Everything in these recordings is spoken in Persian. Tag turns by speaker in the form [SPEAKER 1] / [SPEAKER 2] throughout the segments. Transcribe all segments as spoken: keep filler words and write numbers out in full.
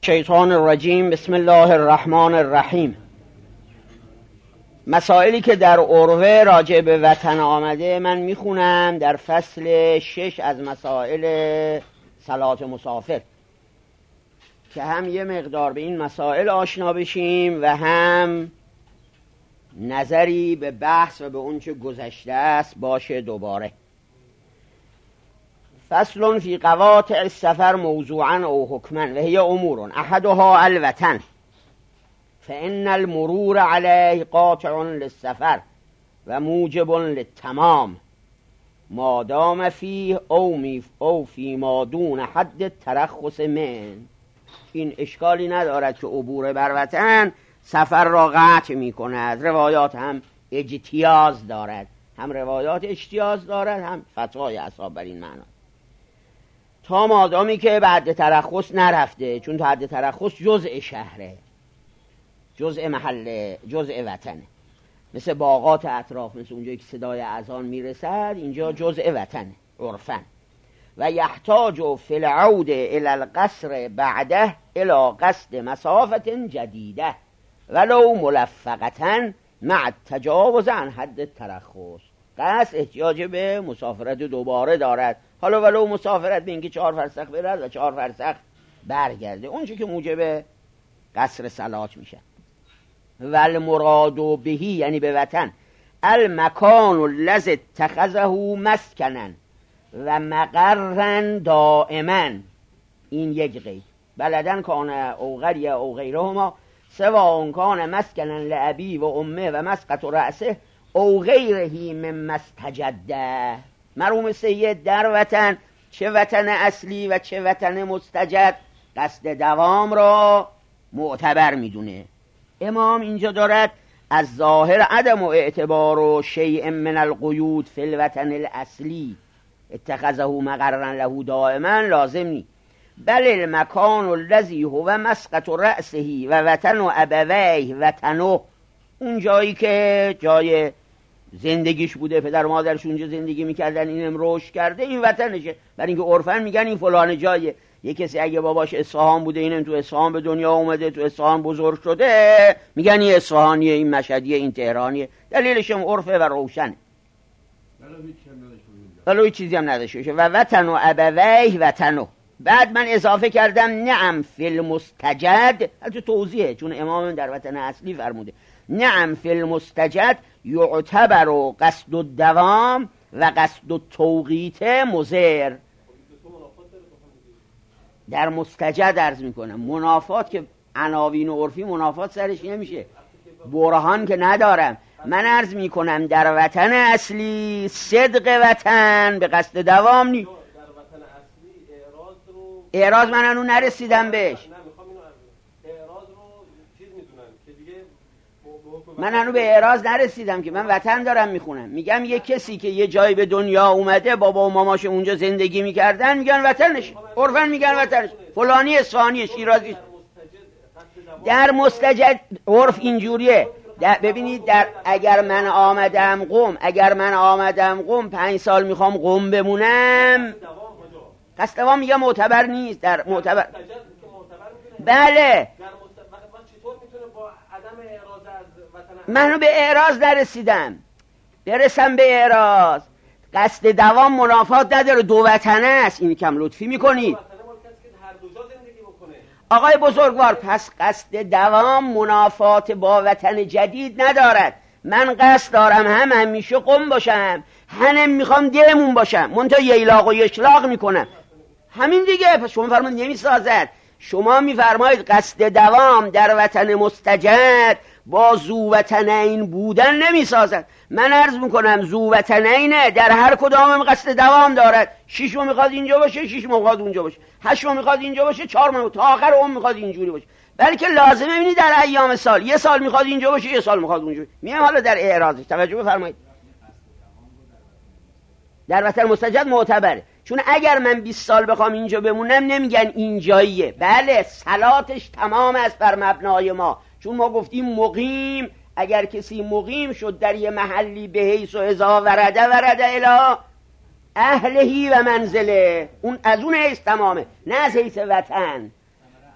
[SPEAKER 1] شیطان الرجیم. بسم الله الرحمن الرحیم. مسائلی که در عروه راجع به وطن آمده من میخونم در فصل شش از مسائل صلات مسافر که هم یه مقدار به این مسائل آشنا بشیم و هم نظری به بحث و به اون چه گذشته است باشه. دوباره فصل فی قواطع السفر موضوعا او حکما و هی امور احدها الوطن فان المرور علیه قاطع للسفر و موجب للتمام ما دام فیه او, میف او فی ما دون حد ترخص من. این اشکالی ندارد که عبور بر وطن سفر را قطع می کند. روایات هم اجتیاز دارد، هم روایات اجتیاز دارد هم فتوای اصحاب بر این معنا، تا مادامی که بعد ترخص نرفته، چون تا حد ترخص جزء شهره، جزء محله، جزء وطنه، مثل باغات اطراف، مثل اونجایی که صدای اذان میرسد، اینجا جزء وطنه عرفاً. و یحتاج فی العود الی القصر بعده الی قصد مسافت جدیده ولو ملفقة مع تجاوز عن حد ترخص. قصد احتیاج به مسافرت دوباره دارد، حالا ولو مسافرت به اینکه چهار فرسخ برد و چهار فرسخ برگرده، اون چی که موجب قصر صلات میشه. و المراد بهی یعنی به وطن المکان الذی اتخذه مسکنا و مقرا دائما. این یک قید. بلدن کان او قریه او غیرهما سواء کان مسکنا لابی و امه و مسقط رأسه او غیرهی من مستجده. مرحوم سید در وطن، چه وطن اصلی و چه وطن مستجد، قصد دوام را معتبر میدونه. امام اینجا دارد از ظاهر عدم و اعتبار و شیء من القیود فی الوطن الاصلی اتخذه مقررا له دائما لازم نی، بل المکان الذی هو مسقط رأسه و وطن و ابویه وطنه، اون جایی که جای زندگیش بوده، پدر و مادرش اونجا زندگی میکردن، اینم رشد کرده، این وطنشه. برای اینکه عرفاً میگن این فلان جایه. یه کسی اگه باباش اصفهان بوده، اینم تو اصفهان به دنیا اومده، تو اصفهان بزرگ شده، میگن این اصفهانیه، این مشهدیه، این تهرانیه. دلیلش هم عرفه و روشنه، ولو هیچ چیزی هم نداشته باشه. و وطن و ابویه وطنه. بعد من اضافه کردم نعم فی المستجد، البته توضیحه چون امام در وطن اصلی فرموده نعم فی المستجد یعتبر و قصد الدوام و قصد التوقیت مضر. در مستجد عرض میکنم منافات که عناوین و عرفی منافات سرش نمیشه، برهان که ندارم. من عرض میکنم در وطن اصلی صدق وطن به قصد دوام نی. اعراض من هنوز نرسیدم بهش، من هنوز به اعراض نرسیدم که من وطن دارم میخونم. میگم یه کسی که یه جایی به دنیا اومده، بابا و ماماش اونجا زندگی میکردن، میگن وطنش، عرفاً میگن وطنش، فلانی اصفهانی شیرازی. در مستجد عرف اینجوریه. ببینید در اگر من آمدم قم، اگر من آمدم قم پنج سال میخوام قم بمونم، قصد دوام میگم معتبر نیست. در معتبر بله، من به اعراض نرسیدم، برسم به اعراض. قصد دوام منافات نداره، دو وطنه است. این کم لطفی میکنید آقای بزرگوار. پس قصد دوام منافات با وطن جدید ندارد. من قصد دارم هم همیشه قم باشم، هم میخوام دیمون باشم، منتها ییلاق و یشلاق میکنم، همین دیگه. پس شما فرمایید نمیسازد. شما میفرمایید قصد دوام در وطن مستجد با زووطنین بودن نمیسازد. من عرض میکنم زووطنینه در هر کدام قصد دوام دارد. شش ماه میخواد اینجا باشه، شش ماه میخواد اونجا باشه، هشت ماه میخواد اینجا باشه، چهار ماه تا آخر عمر میخواد اینجوری باشه. بلکه لازمه ببینید در ایام سال، یه سال میخواد اینجا باشه، یه سال میخواد اونجا. میام حالا در اعراضش توجه بفرمایید. در وطن مستجد معتبره، چون اگر من بیست سال بخوام اینجا بمونم نمیگن اینجاییه. بله صلاتش تمام است بر مبنای ما، چون ما گفتیم مقیم. اگر کسی مقیم شد در یه محلی به حیث و اذا ورده ورده الی اهلهی و منزله، اون از اون حیث تمامه، نه از حیث وطن.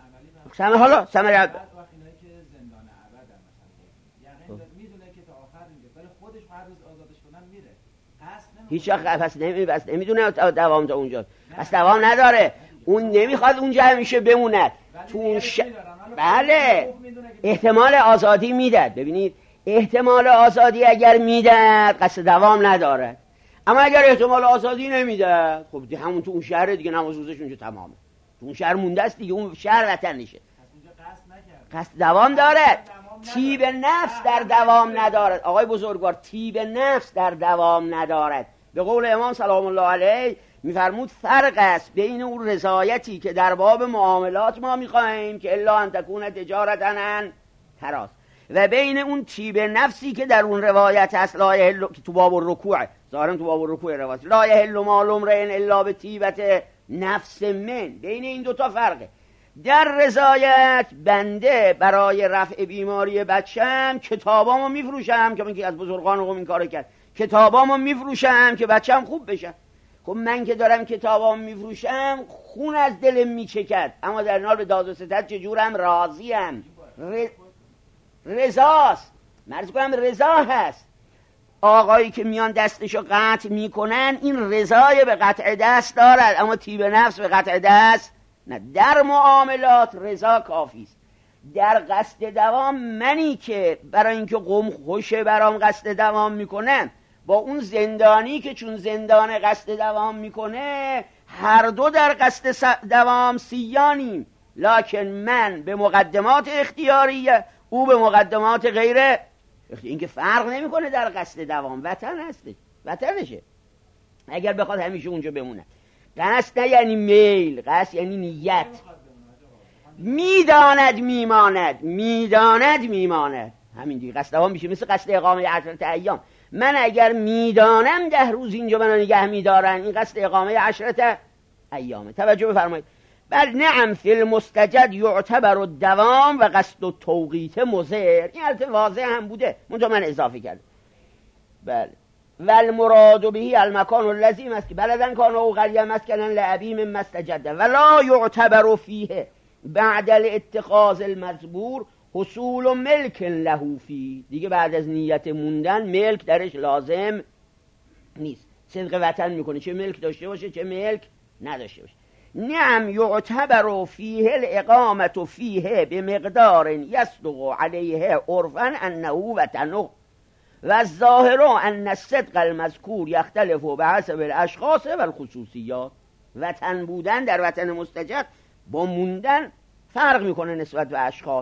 [SPEAKER 1] سمه حالا سمه
[SPEAKER 2] اینایی که زندان ابد مثلا یقین میدونه که تا آخر اینجا ولی خودش هر روز آزادش کنن میره قصد نمیکنه
[SPEAKER 1] هیچ وقت پس نمی بس نمیدونه دوام تا اونجا پس دوام نداره اون نمیخواد اونجا همیشه بموند تو اون ش... بله احتمال آزادی میداد. ببینید احتمال آزادی اگر میداد قصد دوام نداره، اما اگر احتمال آزادی نمیداد خب همون تو اون شهر دیگه نماز روزش اونجا تمامه، تو اون شهر مونده است دیگه، اون شهر وطن نشه. قصد دوام داره، تیب نفس در دوام ندارد. آقای بزرگوار تیب نفس در دوام ندارد. به قول امام سلام الله علیه میفرمود فرق است بین اون رضایتی که در باب معاملات ما میخواهیم که الا ان تکون تجارتن تراس و بین اون تیب نفسی که در اون روایت هست لا یحل که تو باب الرکوع ظاهرا تو باب الرکوع روایت لا یحل مال امرئ الا بطیبة نفس من. بین این دوتا فرقه. در رضایت بنده برای رفع بیماری بچم کتابامو میفروشم که من که از بزرگان قوم این کارو کرد، کتابامو میفروشم که بچم خوب بشه. خب من که دارم کتابامو میفروشم خون از دلم میچکد، اما در حال به داد و ستد چجورم راضیم. ر... رضاست، مرز کنم رضا هست. آقایی که میان دستشو قطع میکنن این رضای به قطع دست دارد، اما تیب نفس به قطع دست نه. در معاملات رضا کافی است. در قصد دوام منی که برای اینکه قوم خوشه برام قصد دوام میکنم با اون زندانی که چون زندان قصد دوام میکنه هر دو در قصد دوام سیانیم، لکن من به مقدمات اختیاریه او به مقدمات غیر. این که فرق نمیکنه در قصد دوام، وطن هسته وطنشه. اگر بخواد همیشه اونجا بمونه. قصد نه یعنی میل، قصد یعنی نیت. میداند میماند، میداند میماند، همین دیگه. قصد دوام میشه مثل قصد اقامه عشرت ایام. من اگر میدانم ده روز اینجا منو نگه میدارن، این قصد اقامه عشرت ایامه. توجه بفرمایید. بل نعم فی المستجد یعتبر الدوام و قصد التوقیت مضر. این البته واضح هم بوده منتها من اضافه کردم. بله. والمراد به المکان الذی مسکن بلدن کان او قريه مسکنا لابی من مستجد ولا یعتبر فیه بعد الاتخاذ المزبور حصول ملک له فی. دیگه بعد از نیت موندن ملک درش لازم نیست. صدق وطن میکنه، چه ملک داشته باشه چه ملک نداشته باشه. نعم یعتبر فیه الاقامه فیه بمقدار یصدق علیه عرفا انه وطنه و الظاهر ان الصدق المذکور یختلف بحسب الاشخاص و الخصوصیات. وطن بودن در وطن مستجد با موندن فرق میکنه نسبت به اشخاص.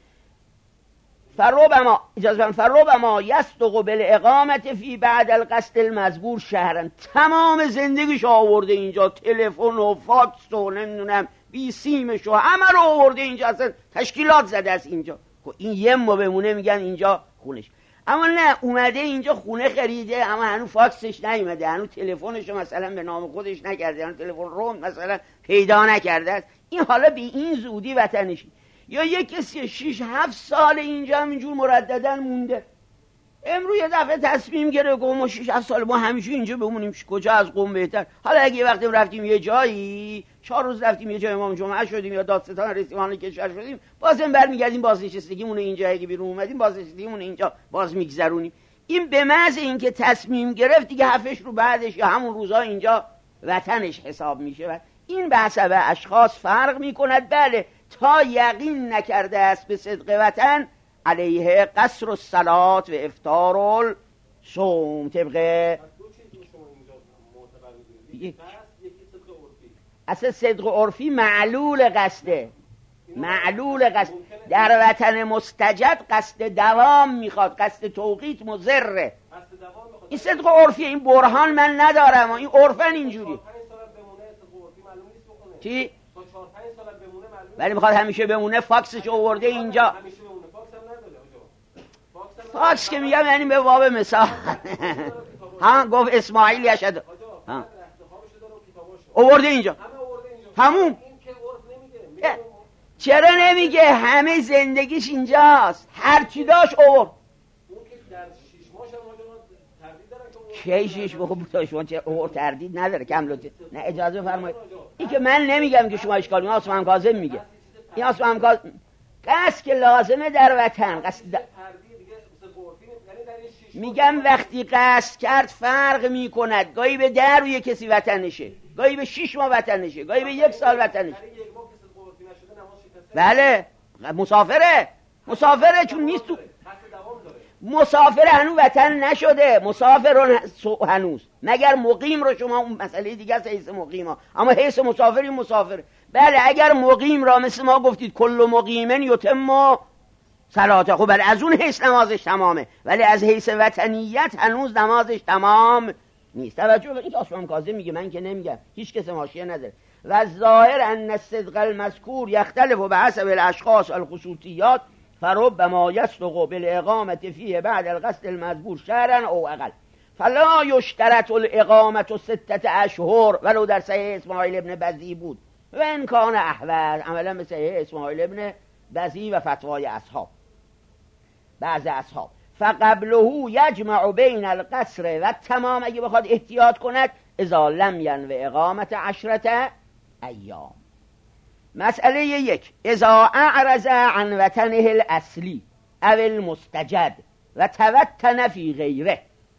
[SPEAKER 1] فربما اجازه فربما یصدق بالاقامه فی بعد القصد المذکور شهرا. تمام زندگیش آورده اینجا، تلفن و فاکس و نمیدونم بی سیمش و همه رو آورده اینجا، اصلا تشکیلات زده است اینجا. این یه ما بمونه میگن اینجا خونش. اما نه، اومده اینجا خونه خریده اما هنوز فاکسش نیومده، هنوز تلفنش مثلا به نام خودش نکرده، هنوز تلفن روم مثلا پیدا نکرده است. این حالا به این زودی وطنشی. یا یک کسی شش هفت سال اینجا همینجور مرددن مونده، امروز یه دفعه تصمیم گرفت که ما شش هفت سال ما همیشه اینجا بمونیم، کجا از قم بهتر. حالا اگه یه وقتی رفتیم یه جایی، چهار روز رفتیم یه جای امام جمعه شدیم یا دادستان رئیسان کشور شدیم، بازم برمیگردیم بازنشستگیمون اینجا، اگه بیرون اومدیم بازنشستگیمون اینجا باز میگذرونیم. این به محض اینکه تصمیم گرفت دیگه هفتش رو بعدش یا همون روزا اینجا وطنش حساب میشه. این به حسب اشخاص فرق میکند. بله، تا یقین نکرده است به صدق وطن علیه قصر الصلات و افطار الصوم. طبقه اصلا صدق عرفی معلول قصده، معلول قصد. در وطن مستجد قصد دوام میخواد، قصد توقیت مضره. این صدق عرفی، این برهان من ندارم، این عرفن اینجوری. چی؟ ولی میخواد همیشه بمونه، فاکسش آورده اینجا. فاکس که میگم یعنی به باب مثال ها گفت اسماعیل یشهد ها آورده اینجا همون. چرا نمیگه؟ همه زندگیش اینجاست، هر چی داشت آورد. کی شیش بخوب تا شما چه اور تردید نداره کم لطفه. نه اجازه بفرمایید، این که من نمیگم که شما اشکال، من عثمان کاظم میگه این اصلا همکار قصد که لازمه در وطن قصد در... میگم وقتی قصد کرد فرق میکند، گاهی به در روی کسی وطنشه، گاهی به شیش ماه وطنشه، گاهی به یک سال وطنشه. بله مسافره، مسافره چون نیست تو مسافر هنوز وطن نشده، مسافر هنوز مگر مقیم رو شما اون مسئله دیگه است حیث مقیم ها، اما حیث مسافری مسافر. بله اگر مقیم را مثل ما گفتید کل مقیمن یتم صلاته، خب بله از اون حیث نمازش تمامه، ولی از حیث وطنیت هنوز نمازش تمام نیست. توجه این آسمان کاظم میگه، من که نمیگم، هیچ کس ماشیه نداره. و ظاهر ان الصدق المذکور یختلف بحسب الاشخاص الخصوصیات فربما يصدق بالاقامه فيه بعد القصد المذکور شهرا او اقل فلا یشترط الاقامه سته اشهر ولو در صحیح اسماعیل ابن بزی بود و ان کان احوط، عملا به صحیح اسماعیل ابن بزی و فتوای اصحاب بعض اصحاب. فقبله یجمع بین القصر و تمام، اگه بخواد احتیاط کند اذا لم ینو اقامت عشرة ایام. مسئله یک، اذا اعرض عن وطنه الاصلی او المستجد و توطن فی غیره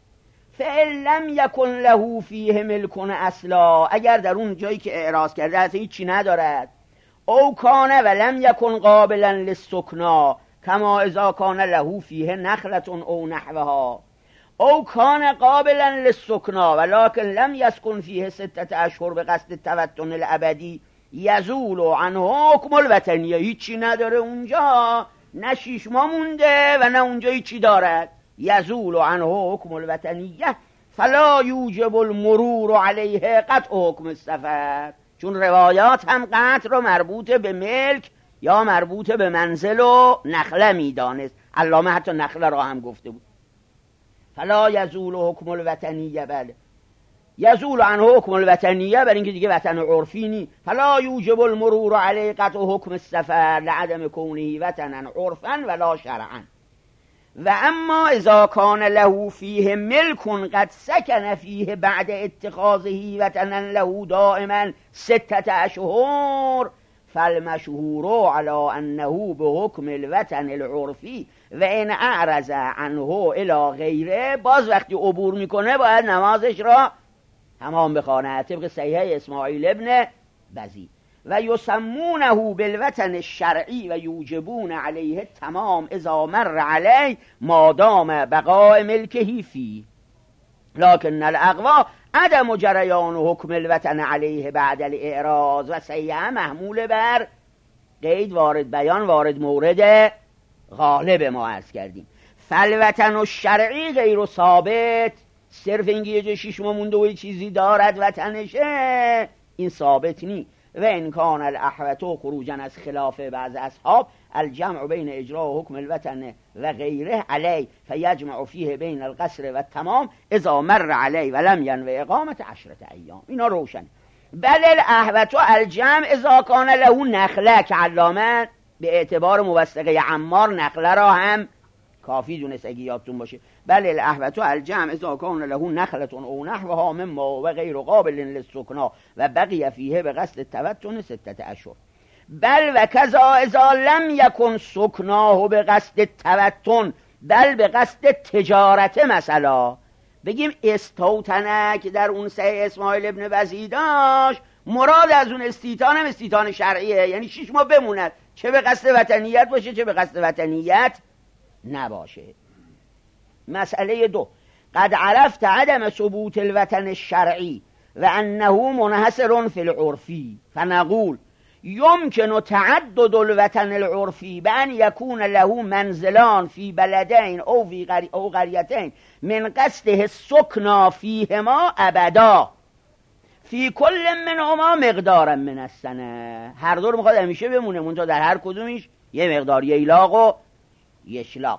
[SPEAKER 1] فإن لم یکن له فیه ملک اصلا، اگر در اون جایی که اعراض کرده اصلا هیچی ندارد، او کان و لم یکن قابلا للسکنا کما اذا کان له فیه نخلة او نحوها، او کان قابلا للسکنا ولکن لم یسکن فیه ستة اشهر به قصد توطن الابدی یزول عنه حکم الوطنیه، هیچی نداره اونجا، نه شیش ماه مونده و نه اونجا هیچی دارد، یزول عنه حکم الوطنیه فلا یوجب المرور علیه قطع حکم السفر. چون روایات هم قطع رو مربوط به ملک یا مربوط به منزل و نخله میدانست، علامه حتی نخله را هم گفته بود. فلا یزول حکم الوطنیه، بله یزول عنه حکم الوطنیه، برای اینکه دیگه وطن عرفی نی. فلا یوجب المرور علیه قطع حکم السفر لعدم کونه وطنا عرفا ولا شرعا. و اما اذا کان له فیه ملک قد سکن فیه بعد اتخاذه وطنا له دائما ستة اشهر فالمشهور على انه بحکم الوطن العرفی و ان اعرض عنه الى غیره، باز وقتی عبور میکنه باید نمازش را تمام بخواند طبق صحیح اسماعیل ابن بزی. و یسمونه بالوطن الشرعی و یوجبون علیه تمام اذا مر علیه مادام بقاء ملکه فی، لکن الاقوا عدم جریان حکم الوطن علیه بعد الاعراض و صحیح محمول بر قید وارد بیان وارد مورد غالب ما عرض کردیم. فالوطن الشرعی غیر ثابت، صرف اینکه یه جا شیش ماه مونده و چیزی دارد وطنشه این ثابت نی. و امکان الاحوط خروجا از خلاف بعض اصحاب الجمع بین اجرا حکم الوطن و غیره علی فیجمع فیه بین القصر و تمام اذا مر علی و لم ینو اقامت عشرة ایام. اینا روشن. بل الاحوط الجمع اذا کان له نخله، که علامه به اعتبار موثقه عمار نخله را هم کافی دونست اگه یادتون باشه. بل الاحوط الجمع اذا کان له نخلة او نحوها مما و غیر قابل للسکنا و بقی فیه به قصد توطن ستة اشهر. بل و کذا اذا لم یکن سکناه به قصد توطن بل به قصد تجارت، مثلا بگیم استوطنه که در اون صحیح اسماعیل ابن بزی داشت، مراد از اون استیطان هم استیطان شرعیه، یعنی شیش ماه بموند، چه به قصد وطنیت باشه چه به قصد وطنیت نباشه. مسئله دو، قد عرفت عدم ثبوت الوطن الشرعی و انه منحصر فی العرفی فنقول یمکن تعدد الوطن العرفی بان یکون له منزلان فی بلدین او فی قری او قریتین من قصده السکنا فیهما ابدا فی کل منهما مقدارا من السنه. هر دو رو میخواد همیشه بمونه، منتها در هر کدومش یه مقدار، یه ایلاق و یه اشلاق.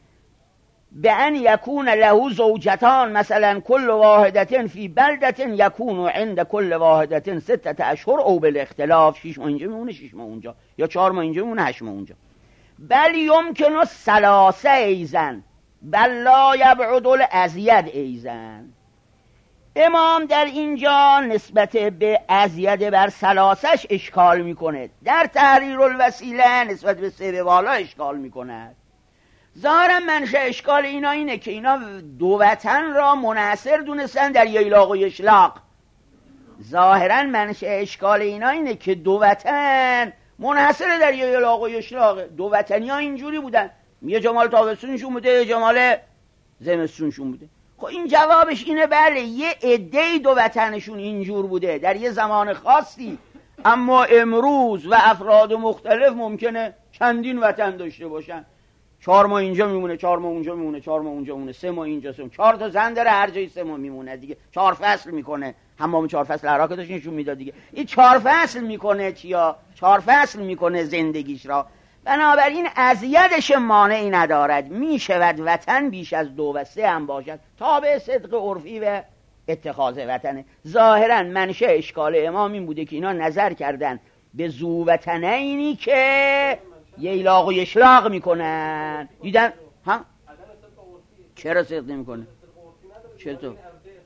[SPEAKER 1] به ان یکون له زوجتان مثلا کل واحدتن فی بلدتن یکون عند کل واحدتن ستة اشهر او بالاختلاف، شیش ماه اینجا میمونه شیش ماه اونجا، یا چهار ماه اینجا میمونه هشت ماه اونجا. بل یمکن الثلاثه ایزن بل لا یبعد الازید ایزن. امام در اینجا نسبت به ازید بر سلاسش اشکال میکنه، در تحریر الوسیله نسبت به سه به بالا اشکال میکنه. ظاهرا منشأ اشکال اینا اینه که اینا دو وطن را منحصر دونستن در ییلاق و یشلاق. ظاهرا منشأ اشکال اینا اینه که دو وطن منحصر در ییلاق و یشلاق. دو وطنی ها اینجوری بودن، یه جمال تابستونشون بوده یه جمال زمستونشون بوده. خب این جوابش اینه بله، یه عده‌ای دو وطنشون اینجور بوده در یه زمان خاصی، اما امروز و افراد مختلف ممکنه چندین وطن داشته باشن. چهار ماه اینجا میمونه، چهار ماه اونجا میمونه، چهار ماه اونجا میمونه، سه ماه اینجا، سه ماه. چهار تا زن داره، هر جای سه ماه میمونه دیگه. چهار فصل میکنه، حمام چهار فصل عراق داشت نشون میداد دیگه. این چهار فصل میکنه چیا؟ چهار فصل میکنه زندگیش را. بنابراین اذیتش مانعی ندارد، میشود وطن بیش از دو و سه هم باشد، تابع صدق عرفی و اتخاذ وطنه. ظاهرا منشأ اشکال امام این بوده که اینا نظر کردن به ذو وطنینی که ییلاق و یشلاق میکنن، دیدن ها چرا صدق نمیکنه؟ چطور؟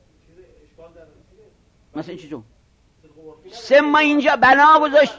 [SPEAKER 1] مثلا چطور؟ سه ما اینجا بنا گذاشت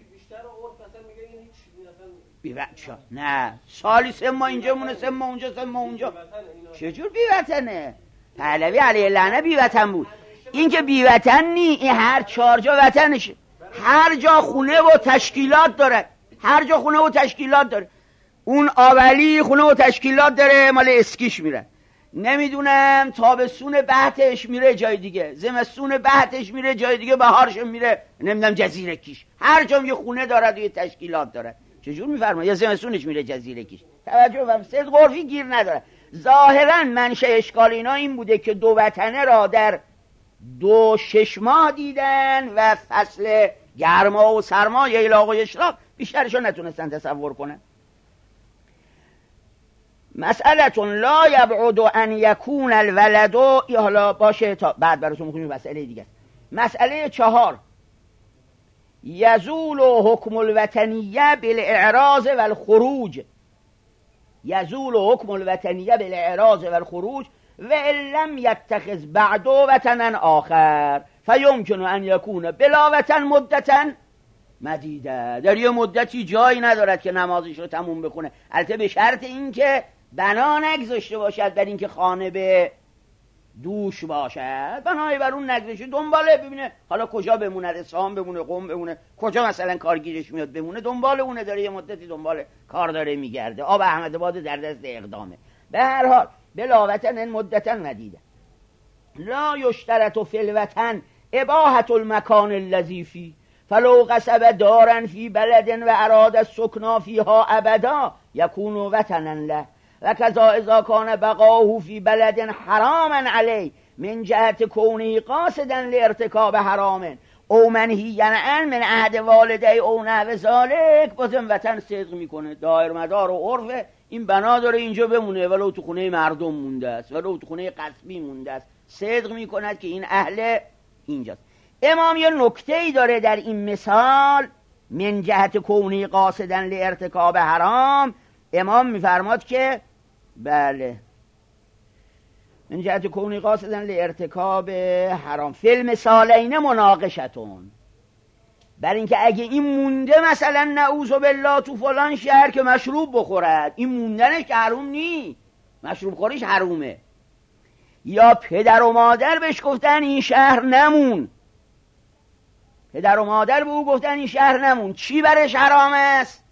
[SPEAKER 1] بی وطن. نه سالی سه ما اینجا مونه، سه ما اونجا، سه ما اونجا. چجور بی وطنه؟ پهلوی علیه لعنه بی وطن بود. این که بی وطن نی، این هر چهار جا وطنشه، هر جا خونه و تشکیلات داره، هر جا خونه و تشکیلات داره. اون آولی خونه و تشکیلات داره، مال اسکیش میره، نمیدونم تابستون بهتش میره جای دیگه، زمستون بهتش میره جای دیگه، بهارش میره نمیدونم جزیره کیش. هر جا یه خونه داره و یه تشکیلات داره. چجور میفرمایه؟ یا زمستونش میره جزیره کیش. توجه فرمایید، صدق عرفی گیر نداره. ظاهرا منشأ اشکال اینا این بوده که دو وطنه را در دو شش ماه دیدن و فصل گرما و سرما ییلاق و یشلاق بیشترشو نتونستن تصور کنن. مسئلتون لا یبعد ان یکون الولد، حالا باشه تا بعد براتون میخونیم مسئله دیگه. مسئله چهار، یزول حکم الوطنیه بالاعراض والخروج، یزول حکم الوطنیه بالاعراض والخروج و ان لم یتخذ بعد وطنا آخر فیمکن ان یکون بلا وطن مدتا مدیده. در یه مدتی جایی ندارد که نمازش رو تموم بکنه، البته به شرط اینکه بنا نگذاشته باشد بر اینکه خانه به دوش باشد، بنای بر اون نگذاشته دنباله ببینه حالا کجا بمونه، اصفهان بمونه، قم بمونه، کجا مثلا کارگیرش میاد بمونه، دنبال اونه، داره یه مدتی دنبال کار داره میگرده. آب احمدآباد در دست اقدامه. به هر حال بلا وطن مدتا مدیده. لا یشترط فی الوطن اباحة المکان الذی فی فلو قصب دارا فی بلد و اراد السکنا فیها ابدا یکون وطنا له و کذا اذا کان بقاه فی بلد حراما علی من جهت کونه قاصدا لارتکاب حرام او منهیا عنه من عهد والدی او نحو ذلک، بازم وطن صدق میکنه. دایر مدار و عرف این بنا داره اینجا بمونه، ولو تو خونه مردم مونده است، ولو تو خونه قصبی مونده است، صدق میکند که این اهل اینجاست. امام یه نکته‌ای داره در این مثال، من جهت کونه قاصدا لارتکاب حرام. امام میفرماد که بله من جهت کونه قاصدا لارتکاب حرام فی المثالین مناقشتون، بر اینکه اگه این مونده مثلا نعوذ بالله تو فلان شهر که مشروب بخورد، این موندنش حروم نی، مشروب خوریش حرومه، یا پدر و مادر بهش گفتن این شهر نمون، پدر و مادر به او گفتن این شهر نمون، چی برش حرام است؟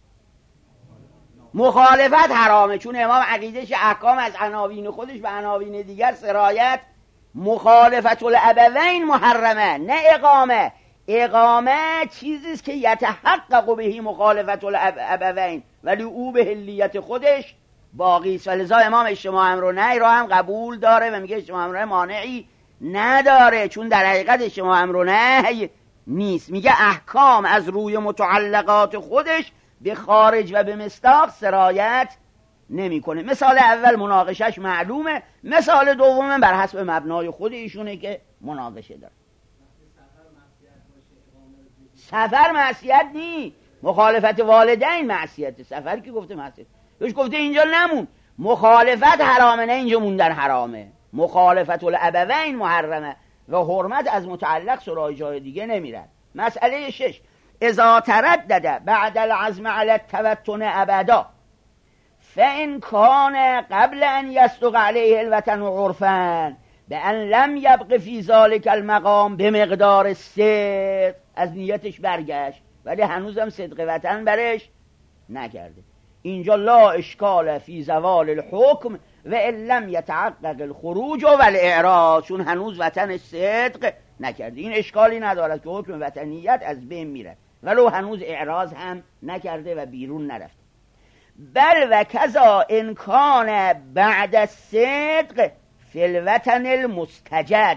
[SPEAKER 1] مخالفت حرامه، چون امام عقیدهش احکام از عناوین خودش به عناوین دیگر سرایت. مخالفت الابوین محرمه، نه اقامه. اقامه چیزیست که یتحقق بهی مخالفت الابوین، ولی او به حلیت خودش باقی است. ولذا امام اجتماع امر و نهی را هم قبول داره و میگه اجتماع امر و نهی مانعی نداره، چون در حقیقت اجتماع امر و نهی نیست. میگه احکام از روی متعلقات خودش به خارج و به مصداق سرایت نمیکنه. مثال اول مناقشش معلومه، مثال دوم بر حسب مبنای خود ایشونه که مناقشه داره. سفر معصیت نی، مخالفت والدین معصیت. سفر کی گفته معصیت؟ بهش گفته اینجا نمون، مخالفت حرامه، نه اینجا موندن حرامه. مخالفت الابوین محرمه و حرمت از متعلق سراغ جای دیگه نمیرد. مسئله شش، اذا تردد بعد العزم على التوطن ابدا فان کان قبل ان یصدق علیه الوطن عرفا بأن لم یبق فی ذلک المقام به مقدار صدق، از نیتش برگشت ولی هنوزم صدق وطن برش نکرده. اینجا لا اشکال فی زوال الحکم و ان لم یتحقق الخروج و الاعراض، چون هنوز وطن صدق نکرده. این اشکالی ندارد که حکم وطنیت از بین میره ولو هنوز اعراض هم نکرده و بیرون نرفته. بل و کذا ان کان بعد الصدق فی الوطن المستجد،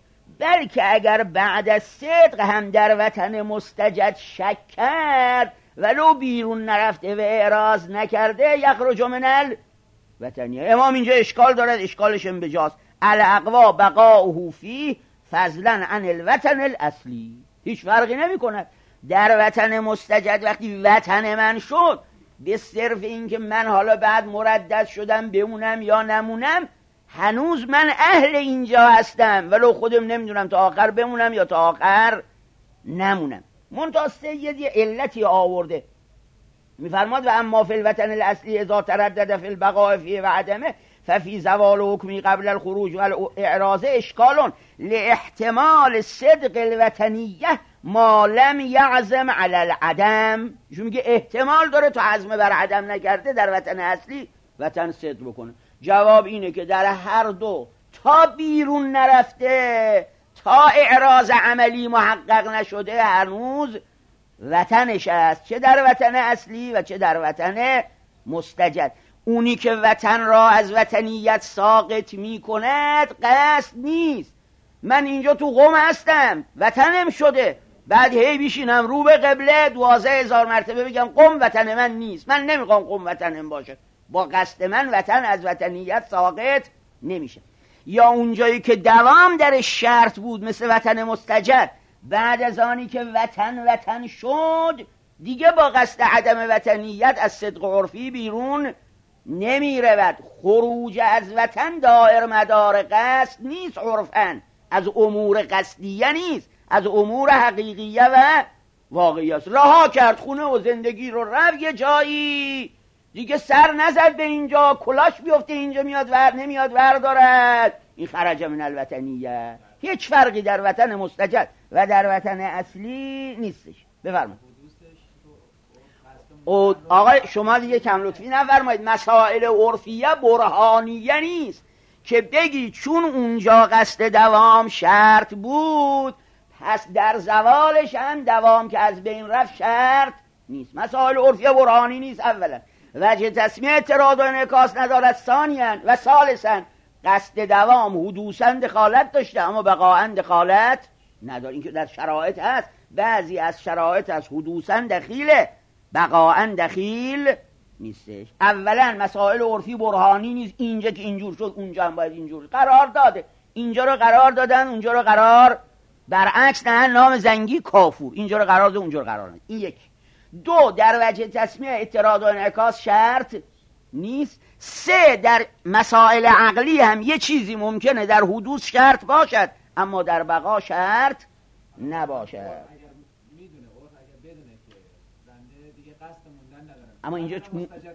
[SPEAKER 1] بلکه اگر بعد از صدق هم در وطن مستجد شک کرد ولو بیرون نرفته و اعراض نکرده یخرج من الوطنیه. امام اینجا اشکال دارد، اشکالش هم بجاست. الاقوا بقاؤه فیه فضلا عن الوطن الاصلی، هیچ فرقی نمی کند. در وطن مستجد وقتی وطن من شد به صرف این که من حالا بعد مردد شدم بمونم یا نمونم، هنوز من اهل اینجا هستم ولو خودم نمیدونم تا آخر بمونم یا تا آخر نمونم. منتها سید یه علتی آورده، میفرماد و اما فی الوطن الاصلی اذا تردد فی البقاء فیه و عدمه ففی زوال حکمی قبل الخروج و الاعراض اشکال لاحتمال صدق الوطنیه ما لم یعزم علی العدم. چون میگه احتمال داره تا عزم بر عدم نکرده در وطن اصلی وطن صدق بکنه. جواب اینه که در هر دو تا بیرون نرفته، تا اعراض عملی محقق نشده، هنوز وطنش است، چه در وطن اصلی و چه در وطن مستجد. اونی که وطن را از وطنیت ساقط می کند قصد نیست. من اینجا تو قم هستم، وطنم شده، بعد هی بیشینم رو به قبله دوازده هزار مرتبه بگم قم وطن من نیست، من نمیخوام قم وطنم باشه، با قصد من وطن از وطنیت ساقط نمیشه. یا اونجایی که دوام در شرط بود مثل وطن مستجد، بعد از آنی که وطن وطن شد دیگه با قصد عدم وطنیت از صدق عرفی بیرون نمی رود. خروج از وطن دائر مدار قصد نیست، عرفاً از امور قصدیه نیست، از امور حقیقیه و واقعی است. رها کرد خونه و زندگی رو، رفت یه جایی دیگه، سر نزد به اینجا، کلاش بیفته اینجا میاد ور نمیاد ور دارد، این خرج من الوطنیه. هیچ فرقی در وطن مستجد و در وطن اصلی نیستش. بفرمایید. آقای شما دیگه کم لطفی نفرمایید. مسائل عرفیه برهانیه نیست که بگی چون اونجا قصد دوام شرط بود پس در زوالش هم دوام که از بین رفت شرط نیست. مسائل عرفیه برهانی نیست. اولا وجه تسمیه اعتراض و انعکاس ندارد. ثانیاً و ثالثاً قصد دوام حدوثاً دخالت داشته اما بقاءً دخالت نداره. این که در شرایط هست، بعضی از شرایط از حدوثاً دخیله، بقاءً دخیل نیستش. اولا مسائل عرفی برهانی نیست. اینجا که اینجور شد اونجا هم باید اینجور قرار داده، اینجا رو قرار دادن اونجا رو قرار برعکس نه، نام زنگی کافور، اینجا رو قرار داد اونجا رو قرار نداد. این یک. دو، در وجه تسمیه اعتراض و انعکاس شرط نیست. سه، در مسائل عقلی هم یه چیزی ممکنه در حدوث شرط باشد اما در بقا شرط نباشد. اما اینجا چ...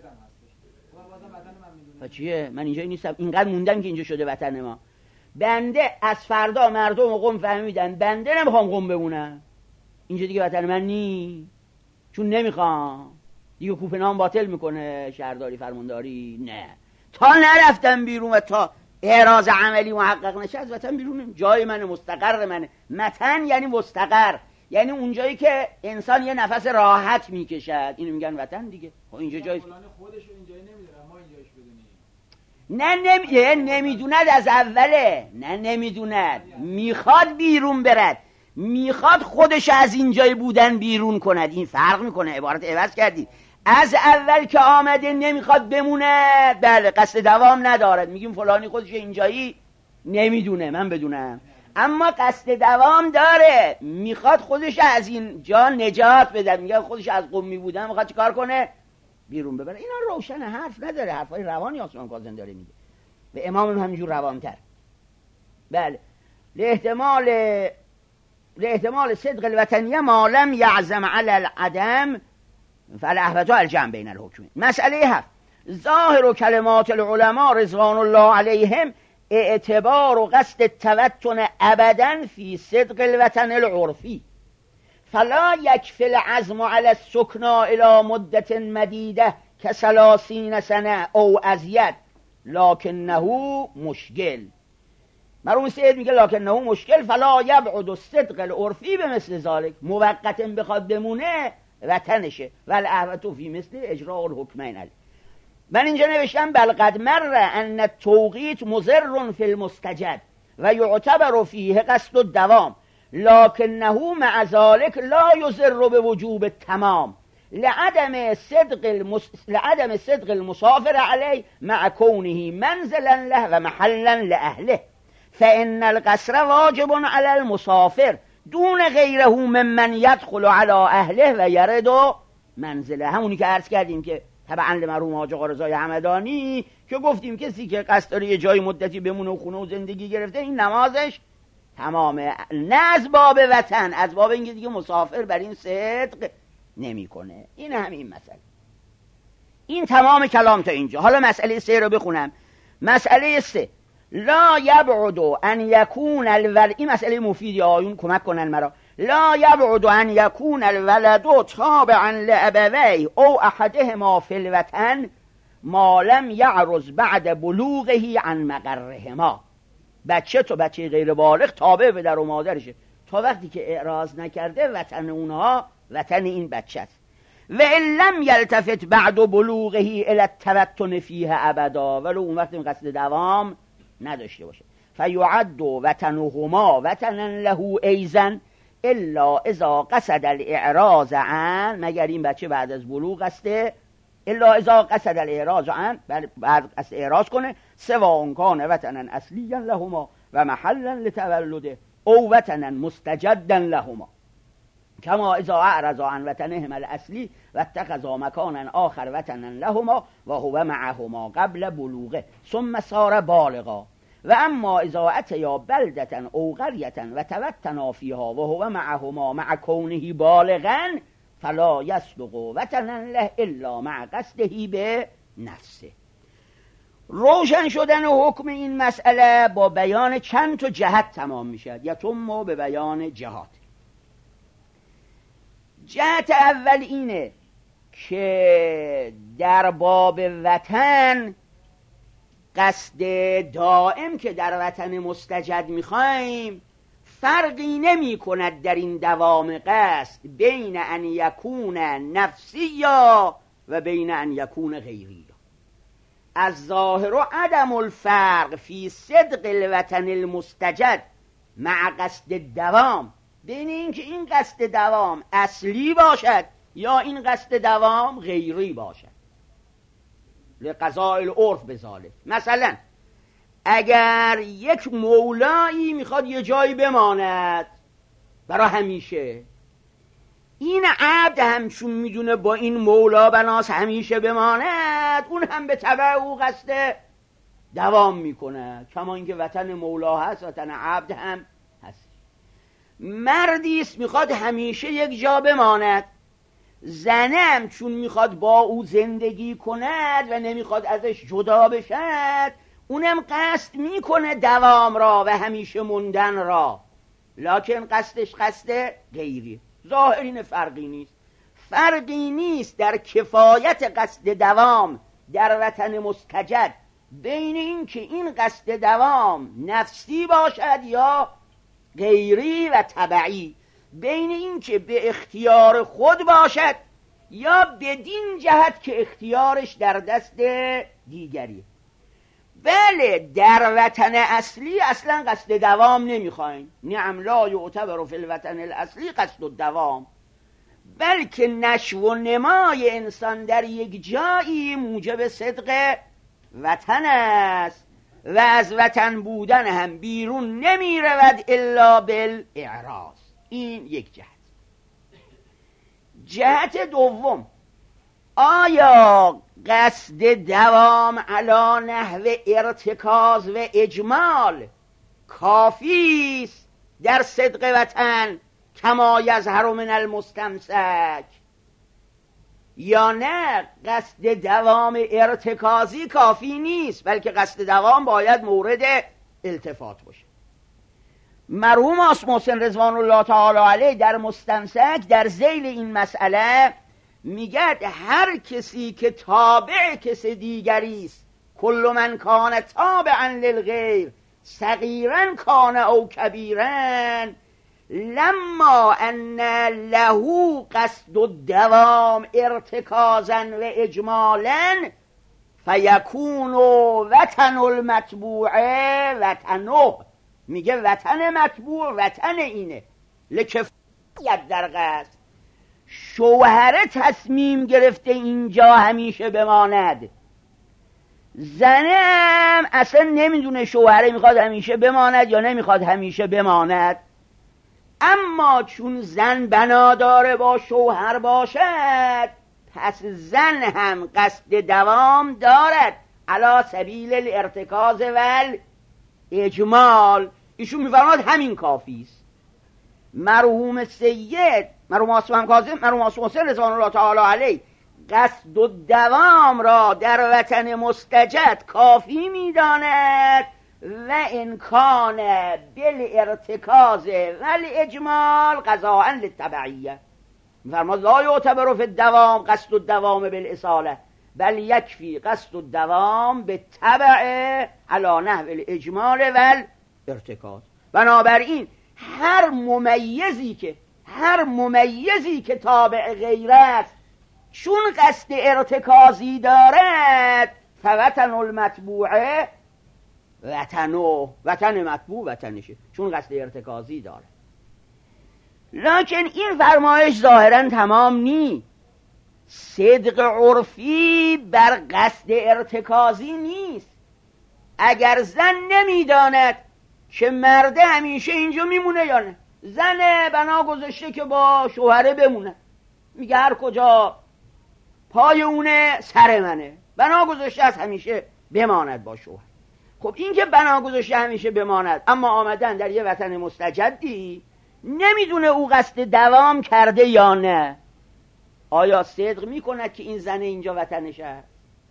[SPEAKER 1] چیه؟ من اینجا نیستم، اینقدر موندم که اینجا شده وطن ما. بنده از فردا مردم قم فهمیدن بنده نمیخوام قم بمونم، اینجا دیگه وطن من نی، چون نمیخوام دیگه کوپنهام باطل میکنه شهرداری فرمانداری. نه، تا نرفتم بیرون و تا اعراض عملی محقق نشه از وطن بیرونم. جای من، مستقر منه. متن یعنی مستقر، یعنی اونجایی که انسان یه نفس راحت میکشد، اینو میگن وطن دیگه. خب اینجا جای
[SPEAKER 2] خودش اینجایی نمیدونه، ما اینجایش بدونیم.
[SPEAKER 1] نه نمی... نمیدوند از اوله، نه نمیدوند، میخواد بیرون برد، میخواد خودش از اینجای بودن بیرون کند. این فرق میکنه، عبارت عوض کردی. از اول که آمده نمیخواد بمونه، بله قصد دوام ندارد، میگیم فلانی خودش اینجایی نمیدونه من بدونم، اما قصد دوام داره، میخواد خودش از این جا نجات بده. میگه خودش از قمی بودن میخواد چیکار کنه؟ بیرون ببره. اینا روشن، حرف نداره، حرفای روانی آسمان کازن داره میگه. به امام هم همینجور روانتر. بله لاحتمال لاحتمال صدق الوطنیه ما لم یعزم علی العدم فالاحوط الجمع بین الحکمین. مسئله هفت، ظاهر و کلمات العلماء رضوان الله علیهم اعتبار و قصد التوطن ابدا فی صدق الوطن العرفی فلا یکفی العزم علی السکنا الی مدت مدیده کثلاثین سنه او ازید لکنه مشکل. مرحوم سید میگه لکنه مشکل فلا یبعد الصدق العرفی به مثل ذالک، موقتا بخواد بمونه وطنشه والاحوط فی مثل اجراء الحکمین علی. من اینجا نوشتم بل قد مر ان التوقیت مضر فی المستجد و یعتبر فیه قصد الدوام لکنه مع ذلك لا یضر بوجوب التمام لعدم صدق المس... لعدم صدق المسافر علیه مع کونه منزلا له و محلا لاهله فان القصر واجب علی المسافر دون غیره ممن یدخل علی اهله و یرد منزله. همونی که عرض کردیم که طبعا لمرحوم حاج آقا رضای همدانی که گفتیم کسی که قصد داره یه جای مدتی بمونه و خونه و زندگی گرفته این نمازش تمامه، نه از باب وطن، از باب اینکه دیگه مسافر بر این صدق نمیکنه. این همین مسئله. این تمام کلام تا اینجا. حالا مسئله سه رو بخونم. مسئله سه، لا یبعد ان یکون الولد، این مسئله مفیدی آیون کمک کنن مرا، لا یبعد ان یکون الولد تابعا لابویه او احدهما فی الوطن ما لم یعرض بعد بلوغه عن مقرهما. بچه تو بچه غیر بالغ تابع به در و مادرشه تا وقتی که اعراض نکرده وطن اونها وطن این بچه است. و ان لم یلتفت بعد بلوغه الی التوطن فیه ابدا، ولو اون وقت قصد دوام نداشته باشه. فیعد وطنهما وطنا له ایزن الا اذا قصد الاعراض عن، مگر این بچه بعد از بلوغ قصد، الا اذا قصد الاعراض عن، بعد قصد اعراض کنه، سواء کان وطنا اصلیا لهما و محلا لتولده او وطنا مستجدا لهما کما اذا اعرض عن وطنهما الاصلی و اتخذا مکانا آخر وطنا لهما و هو معهما قبل بلوغه ثم صار بالغا و اما اذا اتیا بلدة او قریة و توطنا فیها و هو معهما مع کونه بالغا فلا یصدق وطنا له الا مع قصده به نفسه. روشن شدن حکم این مسئله با بیان چند تا جهت تمام میشد. یتم به بیان جهات. جهت اول اینه که در باب وطن قصد دائم که در وطن مستجد میخوایم فرقی نمی کند در این دوام قصد بین ان یکون نفسی یا و بین ان یکون غیری. از ظاهر و عدم الفرق فی صدق الوطن المستجد مع قصد دوام، بین این که این قصد دوام اصلی باشد یا این قصد دوام غیری باشد لقضاء العرف بذالک. مثلا اگر یک مولایی میخواد یه جایی بماند برای همیشه، این عبد همچون میدونه با این مولا بناس همیشه بماند، اون هم به تبع او قصد دوام میکنه، کما اینکه وطن مولا هست وطن عبد هم هست. مردیست میخواد همیشه یک جا بماند، زنم چون میخواد با او زندگی کند و نمیخواد ازش جدا بشد، اونم قصد میکنه دوام را و همیشه موندن را، لکن قصدش قصد غیری. ظاهرین فرقی نیست. فرقی نیست در کفایت قصد دوام در وطن مستجد بین این که این قصد دوام نفسی باشد یا غیری و تبعی، بین این که به اختیار خود باشد یا بدین جهت که اختیارش در دست دیگری. بله در وطن اصلی اصلا قصد دوام نمیخواین، نعم لا یعتبر فی الوطن الاصلی قصد الدوام، بلکه نشو و نمای انسان در یک جایی موجب صدق وطن است و از وطن بودن هم بیرون نمی رود الا بالاعراض. این یک جهت. جهت دوم، آیا قصد دوام علی نحو ارتکاز و اجمال کافی است در صدق وطن کما یظهر من المستمسک، یا نه قصد دوام ارتکازی کافی نیست، بلکه قصد دوام باید مورد التفات باشه. مرحوم آصف محسن رضوان الله تعالی علیه در مستمسک در ذیل این مسئله میگه هر کسی که تابع کس دیگری است، کل من کان تابعا للغیر صغیرا کان او کبیرا لما ان له قصد الدوام ارتکازا و اجمالا فیکون وطن المتبوعه وطنه. میگه وطن متبوع وطن اینه، لکفایت در قصد. شوهره تصمیم گرفته اینجا همیشه بماند، زنم اصلا نمیدونه شوهره میخواد همیشه بماند یا نمیخواد همیشه بماند، اما چون زن بنا داره با شوهر باشد، پس زن هم قصد دوام دارد علی سبیل الارتکاز و اجمال. ایشون میفرماد همین کافی است. مرحوم سید مرحوم آصف کاظم مرحوم آصف حسین رضوان الله تعالی علیه قصد و دوام را در وطن مستجد کافی میداند و امکان بالارتکاز و الاجمال قضاء للتبعیه. میفرماد لا یعتبر فی الدوام قصد الدوام بالاصاله بل یکفی قصد الدوام بالتبع علی نحو الاجمال و الارتکاز. بنابراین هر ممیزی که هر ممیزی که تابع غیر است چون قصد ارتکازی دارد فوطن المتبوعه وطنو، وطن مطبوع وطنشه، چون قصد ارتکازی داره. لکن این فرمایش ظاهرا تمام نی. صدق عرفی بر قصد ارتکازی نیست. اگر زن نمیداند که مرده همیشه اینجا میمونه یا نه، زن بنا گذاشته که با شوهره بمونه، میگه هر کجا پای اونه سر منه، بنا گذاشته از همیشه بماند با شوهر. خب این که بنا گذاشته همیشه بماند، اما آمدن در یه وطن مستجدی نمیدونه او قصد دوام کرده یا نه، آیا صدق میکند که این زن اینجا وطنش است؟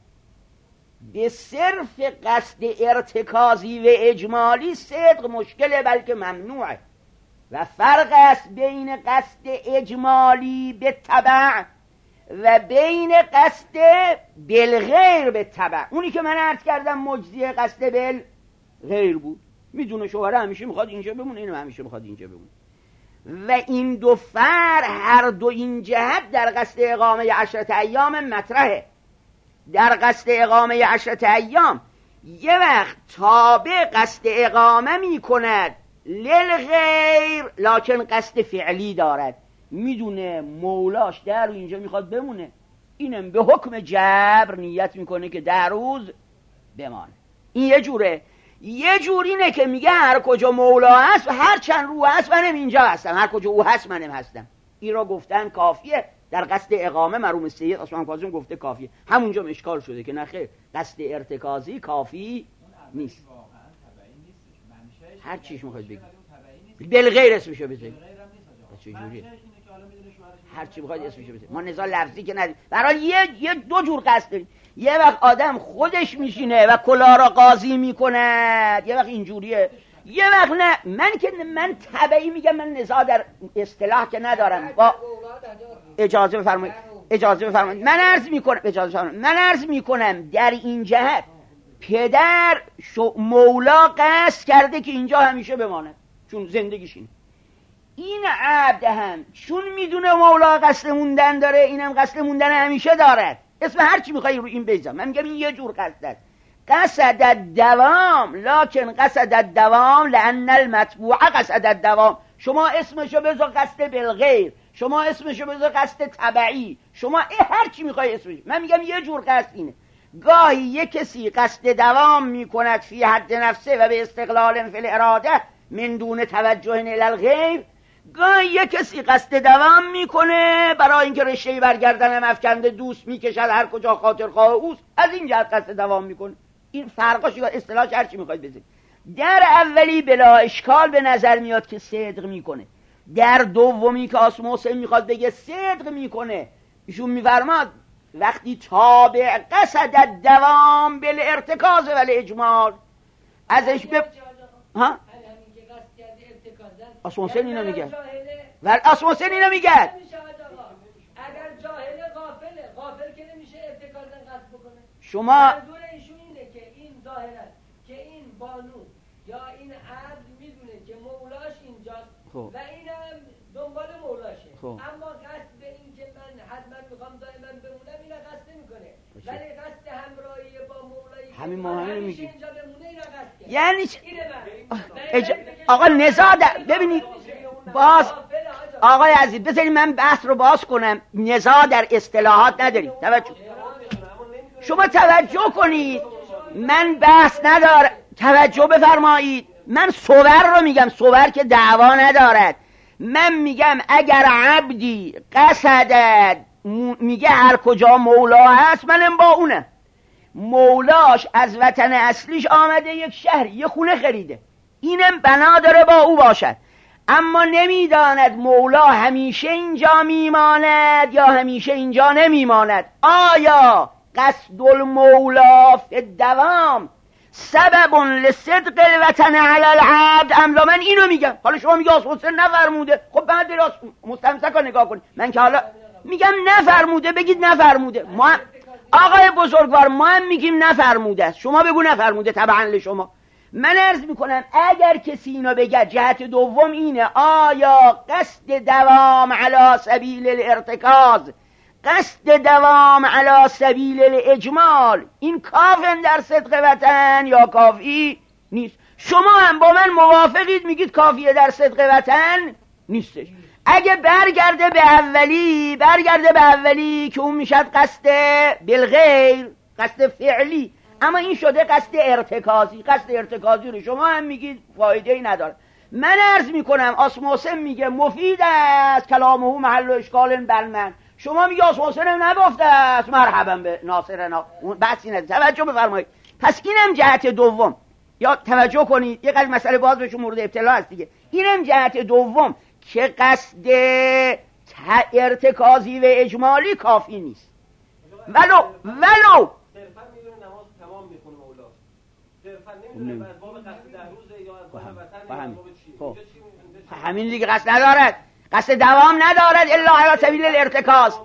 [SPEAKER 1] به صرف قصد ارتکازی و اجمالی صدق مشکله بلکه ممنوعه، و فرق است بین قصد اجمالی به تبع و بین قصد بالغیر به تبع. اونی که من عرض کردم مجزی قصد بالغیر بود، میدونه شوهره همیشه میخواد اینجا بمونه، اینم همیشه میخواد اینجا بمونه، و این دو فر هر دو این جهت در قصد اقامه عشرت ایام مطرحه. در قصد اقامه عشرت ایام یه وقت تابع قصد اقامه میکند للغیر لکن قصد فعلی دارد، میدونه مولاش در اینجا میخواد بمونه، اینم به حکم جبر نیت میکنه که در روز بمانه. این یه جوره. یه جور اینه که میگه هر کجا مولا هست و هر چند روح هست منم اینجا هستم، هر کجا او هست منم هستم. این را گفتن کافیه. در قصد اقامه مرحوم سید عثمان کاظم گفته کافیه. همونجا مشکال شده که نخیر، قصد ارتکازی کافی نیست. هر چیش میخواید بگید بالغیر اسمشو بذارید، چجوریه؟ هر چی بخواید اسمشو بذارید، ما نزاع لفظی که نداریم. برای یه یه دو جور قصد داریم. یه وقت آدم خودش میشینه و کلا را قاضی میکنه، یه وقت اینجوریه، یه وقت نه. من که من تبعی میگم، من نزاع در اصطلاح که ندارم. با اجازه بفرمایید اجازه بفرمایید من عرض میکنم اجازه بفرمایید من عرض میکنم در این جهت پدر مولا قصد کرده که اینجا همیشه بماند چون زندگیش اینه. این عبد هم چون میدونه مولا قصد موندن داره، اینم قصد موندن همیشه دارد. اسم هر چی میخوای رو این بذار. من میگم این یه جور قصد است، قصد الدوام، لکن قصد الدوام لان المتبوع قصد الدوام. شما اسمشو بذار قصد بالغیر، شما اسمشو بذار قصد تبعی، شما هر چی میخوای اسمش. من میگم یه جور قصد اینه. گاهی یک کسی قصد دوام میکند فی حد نفسه و به استقلال فی الاراده من دون توجه الی الغیر. گاهی یک کسی قصد دوام میکنه برای اینکه رشته برگردن افکنده دوست میکشد هر کجا خاطر خواه اوست، از این جهت قصد دوام میکنه. این فرقاش اصطلاحش هر چی میخواید بزنید. در اولی بلا اشکال به نظر میاد که صدق میکنه. در دومی که آسم حسین میخواد بگه صدق میکنه، ایشون میفرماد وقتی تابع قصد دوام بالارتکاز و الاجمال ازش به ها آسم حسین اینو میگه ولی آسم حسین اینو میگه
[SPEAKER 3] اگر جاهل غافله غافل که نمیشه ارتکازا قصد بکنه.
[SPEAKER 1] شما
[SPEAKER 3] منظور ایشون اینه که این ظاهرا که این بانو یا این عبد میدونه که مولاش اینجاست
[SPEAKER 1] خوب.
[SPEAKER 3] و اینم دنبال مولاشه
[SPEAKER 1] خوب.
[SPEAKER 3] اما قصد به این که من حتما میخوام دائما بمونم اینو قصد نمیکنه، ولی قصد همراهی با مولایی
[SPEAKER 1] همین ما همین
[SPEAKER 3] همیشه
[SPEAKER 1] میگیم.
[SPEAKER 3] اینجا بمونه اینو قصد کرد.
[SPEAKER 1] یعنی چ...
[SPEAKER 3] اینه من.
[SPEAKER 1] اج... آقا نزاع در... ببینید باز آقای عزیز بذارید من بحث رو باز کنم. نزاع در اصطلاحات نداریم. توجه شما توجه کنید، من بحث ندارم، توجه بفرمایید. من صور رو میگم، صور که دعوا ندارد. من میگم اگر عبدی قصدد میگه هر کجا مولا هست منم با اونه، مولاش از وطن اصلیش آمده یک شهر یه خونه خریده، اینم بنا داره با او باشد، اما نمیداند مولا همیشه اینجا میماند یا همیشه اینجا نمیماند. آیا قصد المولا فی الدوام سبب لصدق الوطن علی العبد ام لا؟ من اینو میگم. حالا شما میگه آسم حسین نفرموده، خب بعد راست مستمسکا نگاه کنید. من که حالا میگم نفرموده، بگید نفرموده. ما آقای بزرگوار ما هم میگیم نفرموده است، شما بگو نفرموده تبعا لشما. من عرض میکنم اگر کسی اینو بگه جهت دوم اینه آیا قصد دوام علی سبیل الارتکاز، قصد دوام علی سبیل الاجمال، این کافن در صدق وطن یا کافی نیست؟ شما هم با من موافقید میگید کافیه در صدق وطن نیستش. اگه برگرده به اولی، برگرده به اولی که اون میشد قصد بالغیر، قصد فعلی، اما این شده قصد ارتکازی. قصد ارتکازی رو شما هم میگید فایده ای نداره. من عرض میکنم آسم حسین میگه مفید است کلامه محل و اشکال بر من، شما میگه آسم حسین نگفته است مرحبا به ناصرنا. بحثی نداره. توجه بفرمایید. پس اینم جهت دوم، یا توجه کنید یه قضیه مسئله باز بهشون مورد ابتلا است دیگه. اینم جهت دوم که قصد ارتکازی و اجمالی کافی نیست. ولو ولو
[SPEAKER 4] صرفا میدونه نماز تمام میخونه مولا، صرفا نمیدونه از باب قصد ده روزه یا از باب وطن یا از باب چیه.
[SPEAKER 1] خب همین دیگه قصد ندارد، قصد دوام ندارد الا علی سبیل الارتکاز.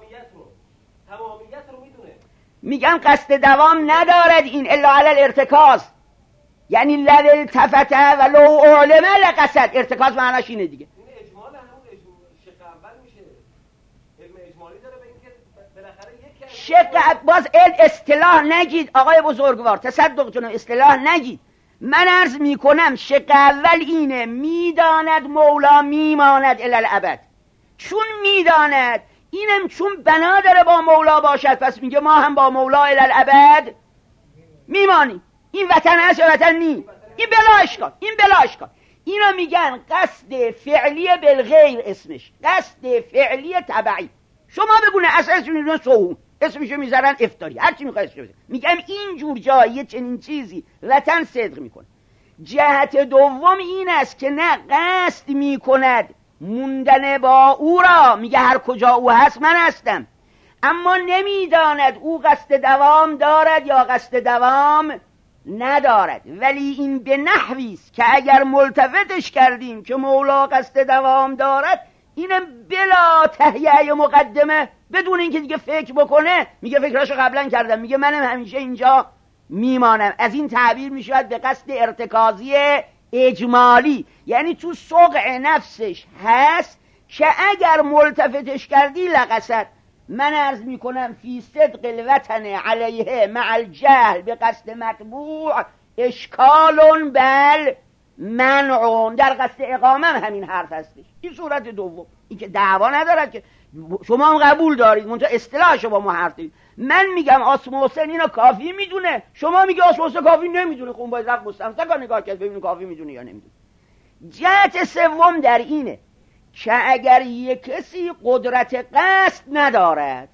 [SPEAKER 4] تمامیت رو میدونه.
[SPEAKER 1] میگم قصد دوام ندارد این الا علی الارتکاز، یعنی لو التفت ولو علم لقصد. ارتکاز معناش اینه دیگه.
[SPEAKER 4] این اجمال همون شق اول میشه. علم اجمالی داره به اینکه بالاخره یک
[SPEAKER 1] شق باز ال اصطلاح نگید آقای بزرگوار، تصدقتون اصطلاح نگید. من عرض میکنم شق اول اینه میداند مولا میماند الی الابد. چون میداند اینم چون بنا داره با مولا باشد، پس میگه ما هم با مولا الی الابد میمانیم. این وطن هست یا وطن نی؟ این بلا اشکال، این بلا اشکال. اینا میگن قصد فعلی بالغیر اسمش، قصد فعلی تبعی. شما بگونه اساس میدونن سوهون، اسمشو میذارن افتاری، هر چی میخواد اسمشو. میگم این جور جایی چنین چیزی وطن صدق میکنه. جهت دوم این است که نه قصد میکند موندن با او را، میگه هر کجا او هست من هستم، اما نمیداند او قصد دوام دارد یا قصد دوام ندارد. ولی این به نحوی است که اگر ملتفتش کردیم که مولا قصد دوام دارد، اینم بلا تهیه مقدمه، بدون اینکه دیگه فکر بکنه، میگه فکراشو قبلا کردم، میگه منم همیشه اینجا میمانم. از این تعبیر میشود به قصد ارتکازی اجمالی، یعنی تو سقع نفسش هست که اگر ملتفتش کردی لقصد. من عرض میکنم فی صدق الوطن علیه مع الجهل به قصد مطبوع اشکال بل منعون. در قصد اقامه همین حرف هستش. این صورت دوم، این که دعوا ندارد که شما هم قبول دارید، منتها اصطلاحش با ما حرف دارید. من میگم آسم حسین اینو کافی میدونه، شما میگه آسم حسین کافی نمیدونه. خب باید رفت مستمسکا نگاه کرد ببینیم کافی میدونه یا نمیدونه. جهت سوم در اینه که اگر یک کسی قدرت قصد ندارد،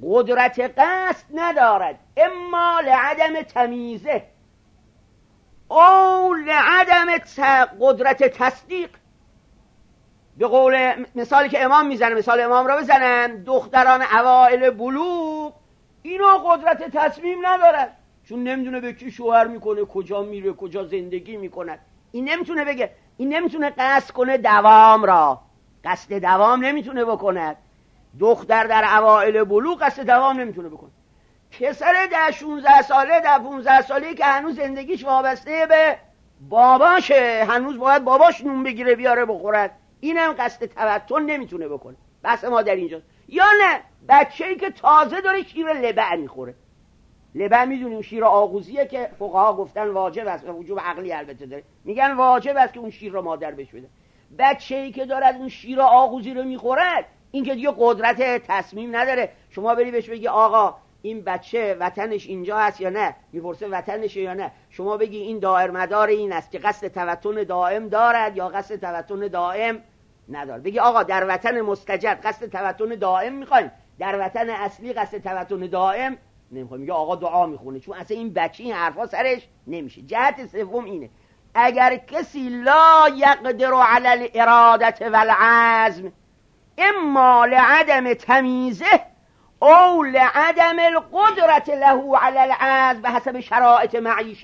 [SPEAKER 1] قدرت قصد ندارد، اما لعدم تمیزه، او لعدم قدرت تصدیق. به قول مثالی که امام میزنه، مثال امام را بزنم، دختران اوائل بلوغ اینا قدرت تصمیم ندارن، چون نمیدونه به کی شوهر میکنه، کجا میره، کجا زندگی میکنه. این نمیتونه بگه، این نمیتونه قصد کنه دوام را، قصد دوام نمیتونه بکنه. دختر در اوائل بلوغ قصد دوام نمیتونه بکنه. پسر در شانزده ساله، در پانزده ساله که هنوز زندگیش وابسته به باباشه، هنوز باید باباش نون بگیره بیاره بخورد، اینم قصد تبتن نمیتونه بکنه. بحث ما در اینجاست. یا نه بچه‌ای که تازه داره شیر لبن میخوره. لبن میدونیم شیر آغوزیه که فقها گفتن واجب است، وجوب عقلی البته داره، میگن واجب است که اون شیر رو مادر بهش بده. بچه‌ای که داره اون شیر آغوزی رو میخوره، این که دیگه قدرت تصمیم نداره. شما بری بهش بگی آقا این بچه وطنش اینجا هست یا نه، میپرسه وطنشه یا نه، شما بگی این دائر مدار این است که قصد تبتن دائم دارد یا قصد تبتن دائم نداره. بگی آقا در وطن مستجد قصد تبتن دائم میخوایم، در وطن اصلی قصد تبتن دائم نمیخوایم. میگه آقا دعا میخونه، چون اصلا این بچه این حرفا سرش نمیشه. جهت سوم اینه اگر کسی لا یقدر علی الارادة والعزم اما لعدم تمیزه او لعدم القدرت له علی العزم به حسب شرایط معیشت،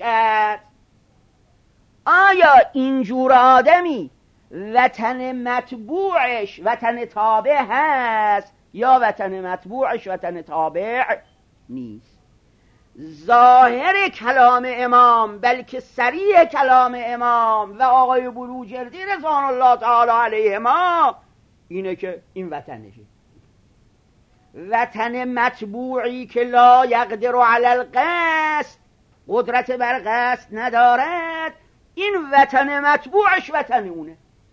[SPEAKER 1] آیا اینجور آدمی وطن مطبوعش وطن تابع هست یا وطن مطبوعش وطن تابع نیست؟ ظاهر کلام امام بلکه صریح کلام امام و آقای بروجردی رضوان الله تعالی علیهما اینه که این وطنشه. وطن مطبوعی که لا یقدر علی القصد، قدرت بر قصد ندارد، این وطن مطبوعش وطن اونه.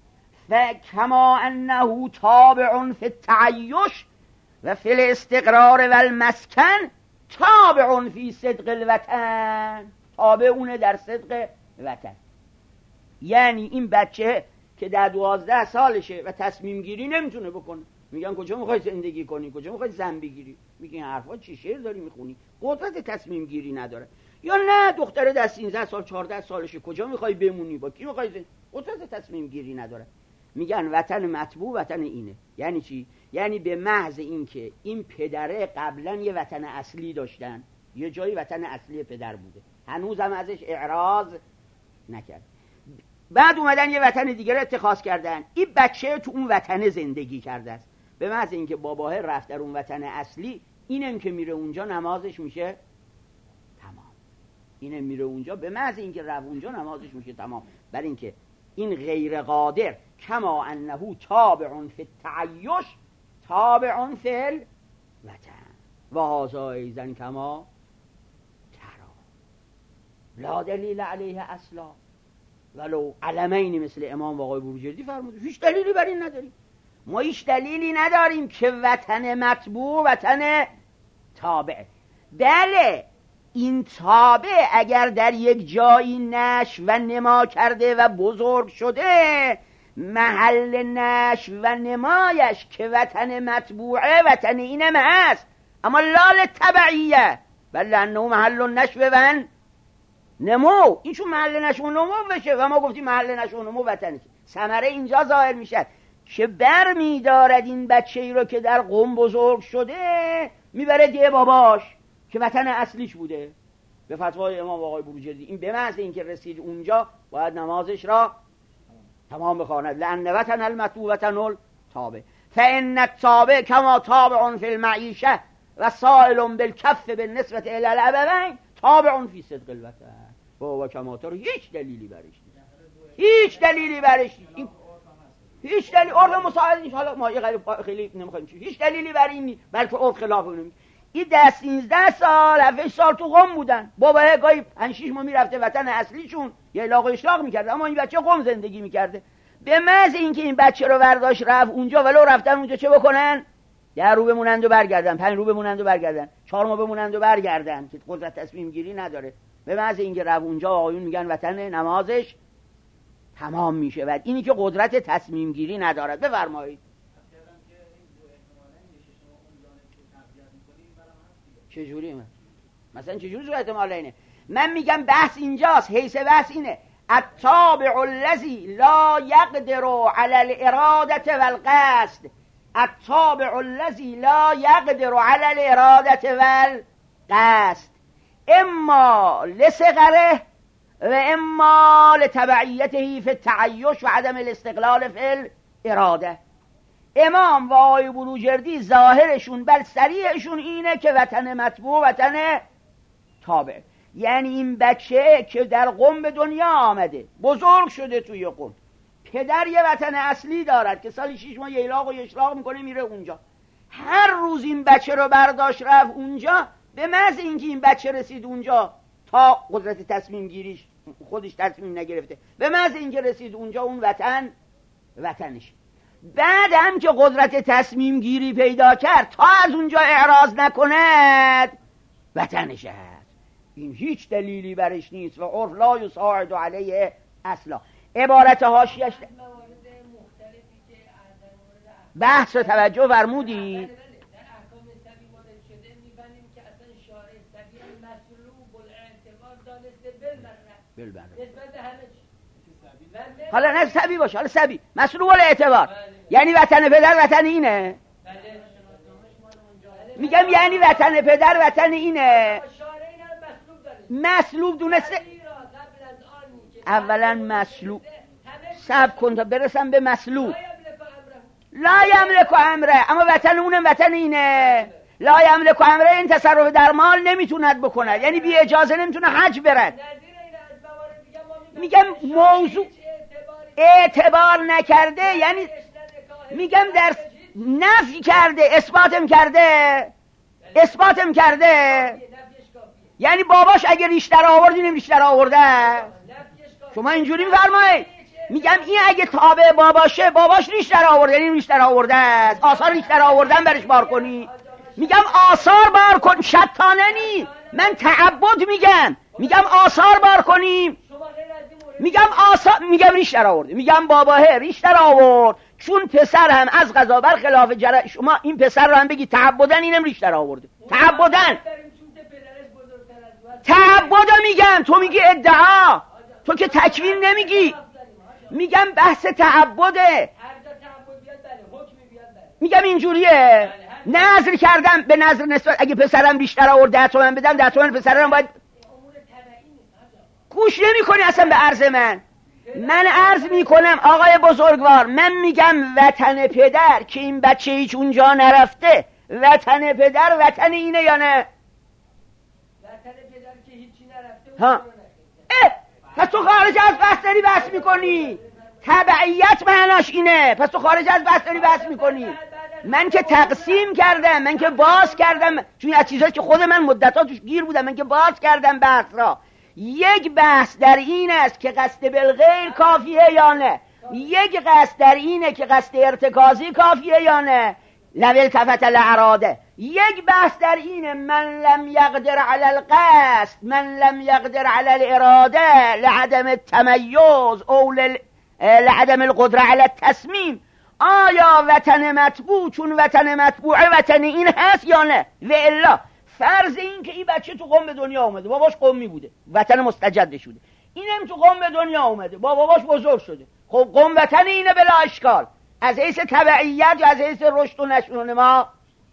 [SPEAKER 1] فکما انه تابع فی التعیش و فی الاستقرار و المسکن تابع فی صدق الوطن، تابع اونه در صدق وطن. یعنی این بچه که در دوازده سالشه و تصمیم گیری نمیتونه بکنه، میگن کجا میخوای زندگی کنی، کجا میخوای زن بگیری، میگن حرفا چی شعر داری میخونی، قدرت تصمیم گیری نداره. یا نه دختره در سیزده سال چهارده سالشه، کجا میخوای بمونی، با کی میخوای زندگی، قدرت تصمیم گیری نداره. میگن وطن مطبوع وطن اینه. یعنی چی؟ یعنی به محض اینکه این پدره قبلا یه وطن اصلی داشتن، یه جایی وطن اصلی پدر بوده، هنوز هم ازش اعراض نکرد، بعد اومدن یه وطن دیگر اتخاذ کردن، این بچه تو اون وطن زندگی کرده است. به محض اینکه باباه رفت در اون وطن اصلی، اینم که میره اونجا نمازش میشه تمام. اینم میره اونجا به محض اینکه رفت اونجا نمازش میشه تمام. برای اینکه این غیر قادر کما انه تابع فی التعیش تابع فی الوطن و هذا ایضا کما ترى لا دلیل علیه اصلا ولو علمین مثل امام و آقای بروجردی فرموده. هیچ دلیلی بر این نداریم، ما هیچ دلیلی نداریم که وطن مطبوع وطن تابع. بله این تابع اگر در یک جایی نشو و نما کرده و بزرگ شده، محل نشو و نمایش که وطن مطبوعه وطن اینم هست، اما لال تبعیه بل لانه محل نشو و نمو، این چون محل نشو و نمو بشه و ما گفتیم محل نشو و نمو وطنه، ثمره اینجا ظاهر میشه که بر میدارد این بچه ای رو که در قم بزرگ شده میبره دیگه باباش که وطن اصلیش بوده. به فتوای امام آقای بروجردی این به محض اینکه رسید اونجا باید نمازش را تمام بخواند. لأن وطن المطبوع وطن التابع فإن التابع كما تابع في المعيشة و سائل بالکف بالنسبة الى الابوین تابع فی صدق الوطن و هو کما ترى. هیچ دلیلی برش نیست، هیچ دلیلی برش نیست، هیچ دلیل عرف مساعد نیست. حالا ما یه خیلی نمیخوایم چی، هیچ دلیلی بر این نیست، بلکه عرف خلاف اون. این ده سیزده سال هفت سال تو قم بودن، بابا گاهی پنج شش ماه میرفته وطن اصلیشون یه الاغ و اشراق میکرده، اما این بچه قم زندگی میکرده. به محض اینکه این بچه رو برداشت رفت اونجا، ولو رفتن اونجا چه بکنن؟ ده رو بمونند و برگردن، پنج رو بمونند و برگردن، چهار ماه بمونند و برگردن که قدرت تصمیم گیری نداره. به محض اینکه رفت اونجا آقایون میگن وطن نمازش تمام میشه. بعد اینی که قدرت تصمیم گیری ندارد. بفرمایید. چجوری من؟ مثلا چجوری زو احتمال اینه؟ من میگم بحث اینجاست، حیث بحث اینه التابع الذی لا یقدر علی الاراده والقصد، التابع الذی لا یقدر علی الاراده والقصد اما لصغره و اما لتبعیته فی التعیش و عدم الاستقلال فی الاراده. امام و آقای بروجردی ظاهرشون بل صریحشون اینه که وطن مطبوع وطن تابع، یعنی این بچه که در قم به دنیا آمده بزرگ شده توی قم، پدر یه وطن اصلی دارد که سالی شیش ماه ییلاق و یشلاق میکنه میره اونجا، هر روز این بچه رو برداشت رفت اونجا، به محض اینکه این بچه رسید اونجا تا قدرت تصمیم گیریش خودش تصمیم نگرفته، به محض اینکه رسید اونجا اون وطن وطنش، بعد هم که قدرت تصمیم گیری پیدا کرد تا از اونجا اعراض نکند وطنش هست. این هیچ دلیلی برش نیست و عرف لا یساعد علیه اصلا. عبارت حاشیه‌اش بحث رو توجه فرمودی؟ حالا نه سبی باشه، حالا سبی مسلوب الاعتبار یعنی وطن پدر وطن اینه، میگم یعنی وطن پدر وطن اینه. مسلوب دونسته اولا مسلوب سب کن تا برسم به مسلوب. لا یملک امره، اما وطن اونم وطن اینه. لا یملک امره این تصرف در مال نمیتوند بکند، یعنی بی اجازه نمیتونه حج برد. میگم موضوع اعتبار نکرده یعنی میگم در نفی کرده اثباتم کرده اثباتم کرده یعنی باباش اگه ریش در آوردی نمی ریش در آورده. شما اینجوری میفرمایید، میگم این اگه تابع باباشه باباش ریش در آورده یعنی ریش در آورده است، آثار ریش در آوردن برش بار کنی. میگم آثار بار کن، شطانه نی، من تعبد میگم میگم آثار بار کنیم. میگم آثار میگم ریش در آورده، میگم باباه ریش در آورد چون پسر هم از قضا بر خلاف جر شما این پسر رو هم بگی تعبدن اینم ریش در آورده. تعبدن تعبد میگم، تو میگی ادعا، تو که تکوین نمیگی. میگم بحث تعبده، میگم اینجوریه. نظر کردم به نظر نسبت اگه پسرم بیشتر آورد ده تومن بدم، ده تومن پسرم باید. گوش نمی کنی اصلا به عرض من. من عرض میکنم آقای بزرگوار، من میگم وطن پدر که این بچه هیچ اونجا نرفته، وطن پدر وطن اینه یا نه؟
[SPEAKER 3] وطن پدر که هیچی نرفته
[SPEAKER 1] ها اه پس تو خارج از بحث داری بحث میکنی. تبعیت معناش اینه، پس تو خارج از بحث داری بحث میکنی. من که تقسیم کردم، من که باز کردم، چون از چیزایی که خود من مدت‌ها توش گیر بودم، من که باز کردم بحث را. یک بحث در این است که قصد بالغیر کافیه یا نه، یک قصد در اینه که قصد ارتکازی کافیه یا نه، لو التفت الاراده. یک بحث در اینه من لم یقدر علی القصد، من لم یقدر علی الاراده لعدم التمیز او لعدم القدره علی التصمیم. آیا وطن مطبوع چون وطن مطبوع وطن این هست یا نه؟ و الا فرض این که این بچه تو قم به دنیا اومده، باباش قمی بوده، وطن مستجد شده، اینم تو قم به دنیا اومده، با باباش بزرگ شده، خب قم وطن اینه بلا اشکال، از حیث تبعیت یا از حیث رشد و نشو و نما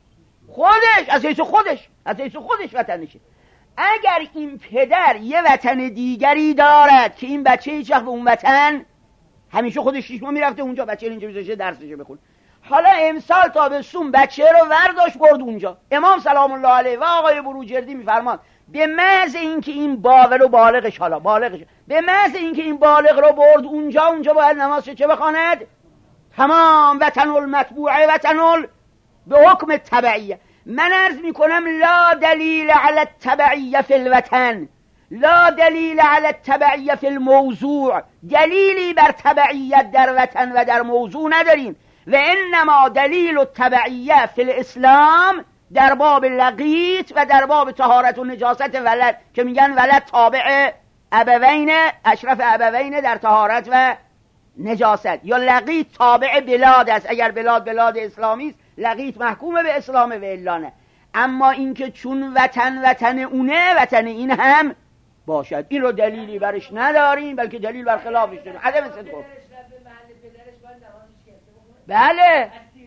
[SPEAKER 1] خودش، از حیث خودش از حیث خودش وطنشه. اگر این پدر یه وطن دیگری دارد که این بچه هیچ وقت به اون وطن، همیشه خودش شیش ماه میرفته اونجا، بچه اینجا میذاشه درسشو بخونه، حالا امسال تابستون بچه رو ورداشت برد اونجا، امام سلام الله علیه و آقای بروجردی میفرمان به محض اینکه این بالغ و بالغش حالا بالغش به محض اینکه این بالغ رو برد اونجا، اونجا باید نماز چه بخواند؟ تمام وطن المتبوعه وطن به حکم تبعیه. من عرض میکنم لا دلیل علی التبعیه فی الوطن، لا دلیل علی التبعیه فی الموضوع، دلیلی بر تبعیت در وطن و در موضوع نداریم. و انما دلیل التبعیه فی الاسلام در باب لقیط و در باب طهارت و نجاست ولد که میگن ولد تابع ابوین اشرف ابوین در طهارت و نجاست، یا لقیط تابع بلاد است، اگر بلاد بلاد اسلامی است لقیط محکوم به اسلام و الا نه. اما اینکه چون وطن وطن اونه، وطن این هم باشد. این رو دلیلی برش نداریم، بلکه دلیل بر خلافش داریم. عدم صدق. بله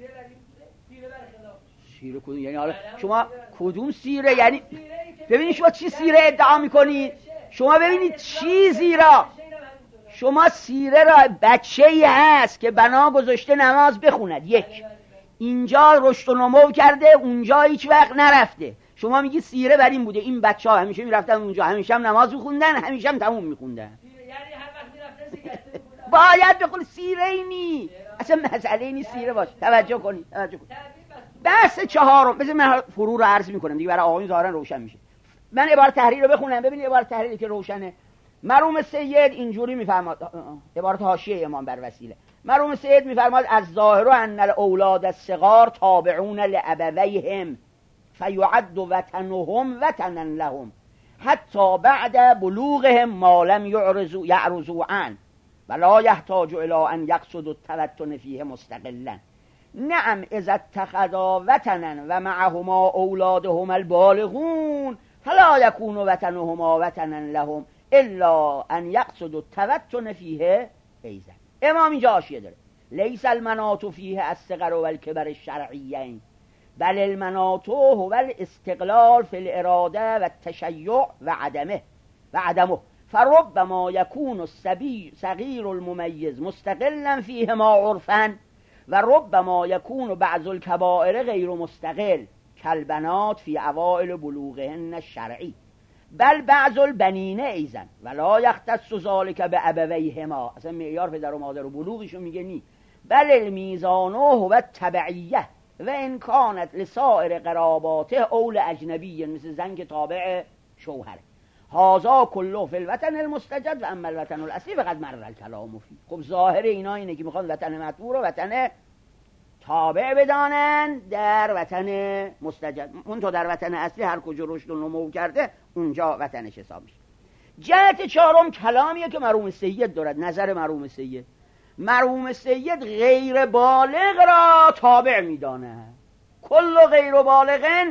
[SPEAKER 1] سیره کدوم؟ یعنی حالا شما کدوم سیره؟ یعنی ببینید شما چی سیره ادعا میکنید. شما ببینید چیزی را، شما سیره را بچه‌ای هست که بنا گذاشته نماز بخوند، یک اینجا رشد و نمو کرده، اونجا هیچ وقت نرفته. شما میگی سیره بر این بوده این بچه ها همیشه میرفتن اونجا، همیشه هم نماز میخوندن، همیشه هم تموم میخوندن. باید بخون. سیره ای نی اصلا مسئله نی سیره باشه. توجه کنید توجه کنید. بحث چهارم بذار من فرو رو عرض میکنم دیگه برای آقایون ظاهرا روشن میشه. من عبارت تحریر رو بخونم ببینید عبارت تحریری که روشنه. مرحوم سید اینجوری میفرماد، عبارت حاشیه امام بر وسیله. مرحوم سید میفرماد از ظاهر ان الاولاد الصغار تابعون لابویهم فیعد وطنهم وطنا لهم حتی بعد بلوغهم ما لم يعرضوا يعرضوا عن ولا يحتاج الى ان يقصدوا التوطن فيه مستقلا. نعم اذا اتخذا وطنا ومعهما اولادهما البالغون فلا يكون وطنهما وطنا لهم الا ان يقصدوا التوطن فيه ایضا. امام اینجا حاشیه داره. لیس المناط فيه الصغر والكبر الشرعیین بل المناط هو الاستقلال في الاراده والتشيع وعدمه وعدمه فربما يكون الصبي صغير المميز مستقلا فيهما عرفا وربما يكون بعض الكبائر غير مستقل كالبنات في اوائل بلوغهن الشرعي بل بعض البنین ایزن ولا یختص ذلك بابویهما. اصلا معیار پدر و مادر و بلوغشون میگه نی. بل المیزان هو تبعیه و ان کانت لسائر قراباته اول اجنبی مثل زن که تابع شوهره. هذا كله فی الوطن المستجد و اما الوطن الاصلی فقد مر الكلام فيه. خب ظاهر اینا اینه که میخوان وطن مطبوع رو وطن تابع بدانن در وطن مستجد. اون تو در وطن اصلی هر کجا رشد و نمو کرده اونجا وطنش حساب میشه. جهت چهارم کلامیه که مرحوم سید دارد. نظر مرحوم سید، مرحوم سید غیر بالغ را تابع میدانه. کل غیر بالغن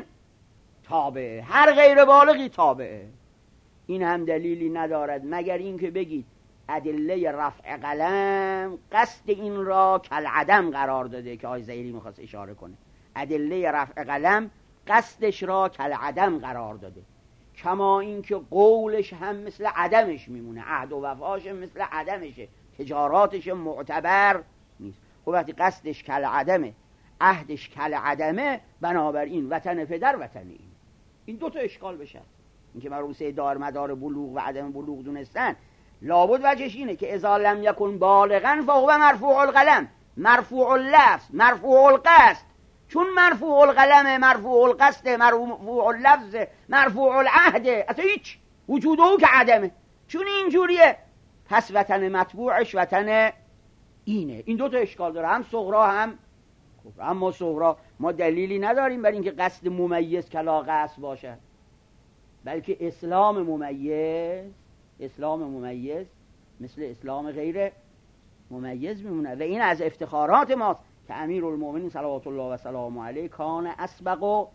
[SPEAKER 1] تابع، هر غیر بالغی تابعه. این هم دلیلی ندارد مگر اینکه بگید ادله رفع قلم قصد این را کالعدم قرار داده که آقای زهیری میخواست اشاره کنه. ادله رفع قلم قصدش را کالعدم قرار داده، کما اینکه قولش هم مثل عدمش میمونه، عهد و وفاش مثل عدمشه، تجاراتش معتبر نیست. خب وقتی قصدش کالعدمه، عهدش کالعدمه، بنابراین وطن پدر وطن این. این دو تا اشکال بشه. اینکه مرحوم سید دار مدار بلوغ و عدم بلوغ دونستن، لابد وجهش اینه که اذا لم یکن بالغا فهو مرفوع القلم، مرفوع اللفظ، مرفوع القصد. چون مرفوع القلم، مرفوع القصد، مرفوع اللفظ، مرفوع العهد، اصلا هیچ وجود او که عدمه. چون اینجوریه پس وطن مطبوعش وطن اینه. این دو تا اشکال داره، هم صغرا هم کبرا. اما صغرا ما دلیلی نداریم برای اینکه قصد ممیز کلا قصد باشه، بلکه اسلام ممیز، اسلام ممیز مثل اسلام غیر ممیز میمونه. و این از افتخارات ماست که امیرالمومنین صلوات الله و سلامه علیه کان اسبق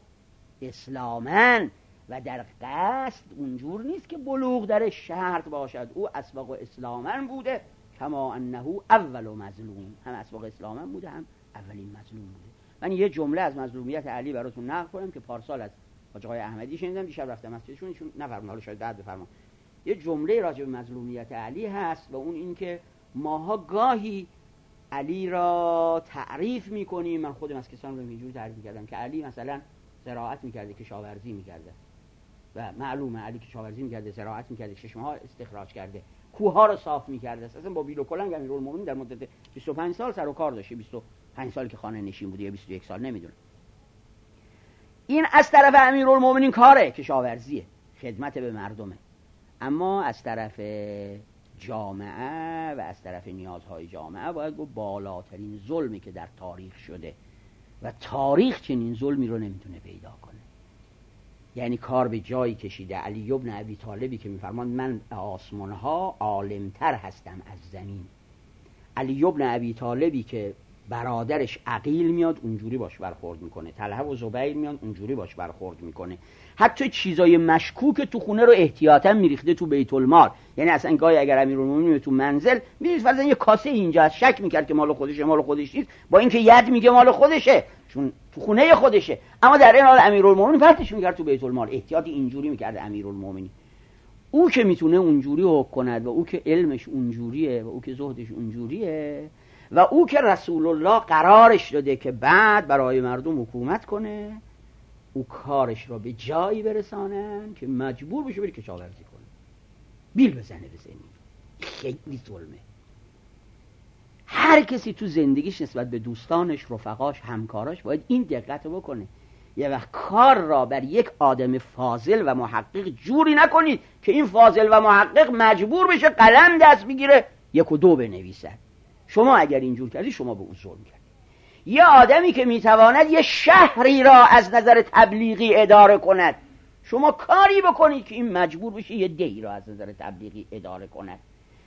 [SPEAKER 1] اسلاما. و در قصد اونجور نیست که بلوغ در شرط باشد، او اسبق اسلاما بوده، کما انه اول مظلوم، هم اسبق اسلاما بوده هم اولین مظلوم بوده. من یه جمله از مظلومیت علی براتون نقل کنم که پارسال از حاج آقای احمدی شنیدم، دیشب رفتم مسجدشون، ایشون نفرمون، حالا شاید بعد بفرمان. یه جمله راجع به مظلومیت علی هست و اون این که ماها گاهی علی را تعریف میکنیم. من خودم از کسان رو اینجوری تعریف میکردم که علی مثلا زراعت میکرده، کشاورزی میکرده و معلومه علی کشاورزی میکرده، زراعت میکرده، چشمه‌ها استخراج کرده، کوه‌ها رو صاف میکرده. اصلا با بیل و کلنگ امیرالمومنین در مدت بیست و پنج سال سر و کار داشته، بیست و پنج سال که خانه نشین بوده یا بیست و یک سال نمیدونم. این از طرف امیرالمومنین کاره کشاورزیه، خدمت به مردمه. اما از طرف جامعه و از طرف نیازهای جامعه باید گفت بالاترین ظلمی که در تاریخ شده و تاریخ چنین ظلمی رو نمیتونه پیدا کنه. یعنی کار به جایی کشیده. علی ابن ابی طالبی که میفرمان من آسمانها عالمتر هستم از زمین، علی ابن ابی طالبی که برادرش عقیل میاد اونجوری باش برخورد میکنه، طلحه و زبیر میاد اونجوری باش برخورد میکنه. حتی چیزای مشکوک تو خونه رو احتیاطاً میریخته تو بیت المال. یعنی اصلا گاهی اگر امیرالمومنین تو منزل میدید فرضاً یه کاسه اینجا از شک میکرد که مال خودشه، مال خودش نیست، با اینکه ید میگه مال خودشه چون تو خونه خودشه، اما در این حال امیرالمومنین پرتش میکرد تو بیت المال. احتیاط اینجوری میکرد امیرالمومنین. او که میتونه اونجوری حکم کند و او که علمش اونجوریه و او که زهدش اونجوریه و او که رسول الله قرارش داده که بعد برای مردم حکومت کنه، او کارش را به جایی برسانن که مجبور بشه بره کشاورزی کنه، بیل بزنه به زمین. خیلی ظلمه. هر کسی تو زندگیش نسبت به دوستانش، رفقاش، همکاراش باید این دقت رو بکنه. یه وقت کار را بر یک آدم فاضل و محقق جوری نکنید که این فاضل و محقق مجبور بشه قلم دست بگیره یک و دو بنویسد. شما اگر اینجور کردی شما به اون ظلم کردی. یه آدمی که میتواند یه شهری را از نظر تبلیغی اداره کند، شما کاری بکنید که این مجبور بشه یه دهی را از نظر تبلیغی اداره کند.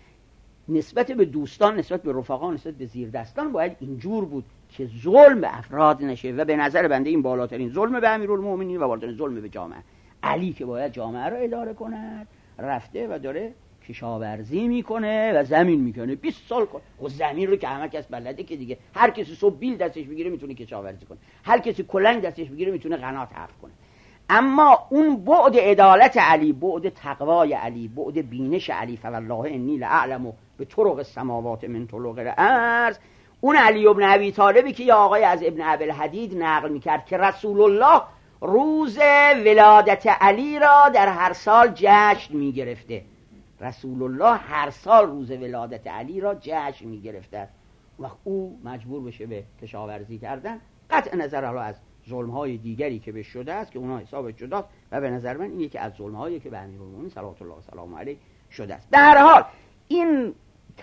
[SPEAKER 1] نسبت به دوستان، نسبت به رفقا، نسبت به زیردستان باید اینجور بود که ظلم به افراد نشه و به نظر بنده این بالاترین ظلم به امیرالمومنین و بالاترین ظلم به جامعه. علی که باید جامعه را اداره کند رفته و داره کشاورزی میکنه و زمین میکنه. بیست سال کن خب زمین رو که همه کس بلده که دیگه هر کسی صبح بیل دستش بگیره میتونه کشاورزی کنه، هر کسی کلنگ دستش بگیره میتونه قنات حرف کنه. اما اون بعد عدالت علی، بعد تقوای علی، بعد بینش علی، فوالله انی لأعلم به طرق السماوات من طرق الارض، اون علی ابن ابی طالبی که یا آقای از ابن ابوالحدید نقل میکرد که رسول الله روز ولادت علی را در هر سال جشن میگرفته. رسول الله هر سال روز ولادت علی را جشن میگرفته. وقت او مجبور بشه به کشاورزی کردن، قطع نظر حالا از ظلم‌های دیگری که به شده است که اونها حساب جداست و به نظر من اینه که از ظلم‌هایی که به امیرالمومنین صلوات الله و سلام علیه شده است. در حال این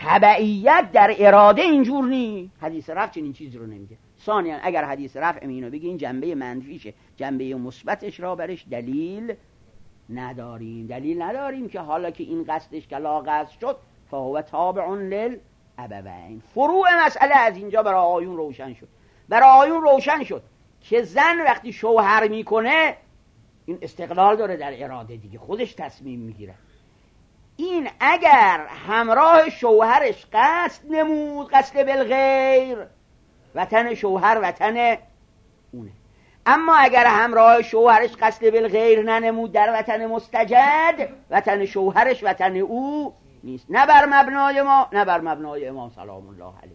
[SPEAKER 1] تبعیت در اراده اینجور نی. حدیث رفع چنین چیزی رو نمیگه. ثانیاً اگر حدیث رفع اینو بگه این جنبه منفیشه، جنبه مثبتش را برش دلیل نداریم. دلیل نداریم که حالا که این قصدش کلا قصد شد فهو تابع للابوین. فروع مسئله از اینجا برای آیون روشن شد. برای آیون روشن شد که زن وقتی شوهر میکنه این استقلال داره در اراده دیگه، خودش تصمیم میگیره. این اگر همراه شوهرش قصد نمود، قصد بالغیر، وطن شوهر وطن اونه. اما اگر همراه شوهرش قصد بالغیر ننمود در وطن مستجد، وطن شوهرش وطن او نیست، نه بر مبنای ما نه بر مبنای امام سلام الله علیه.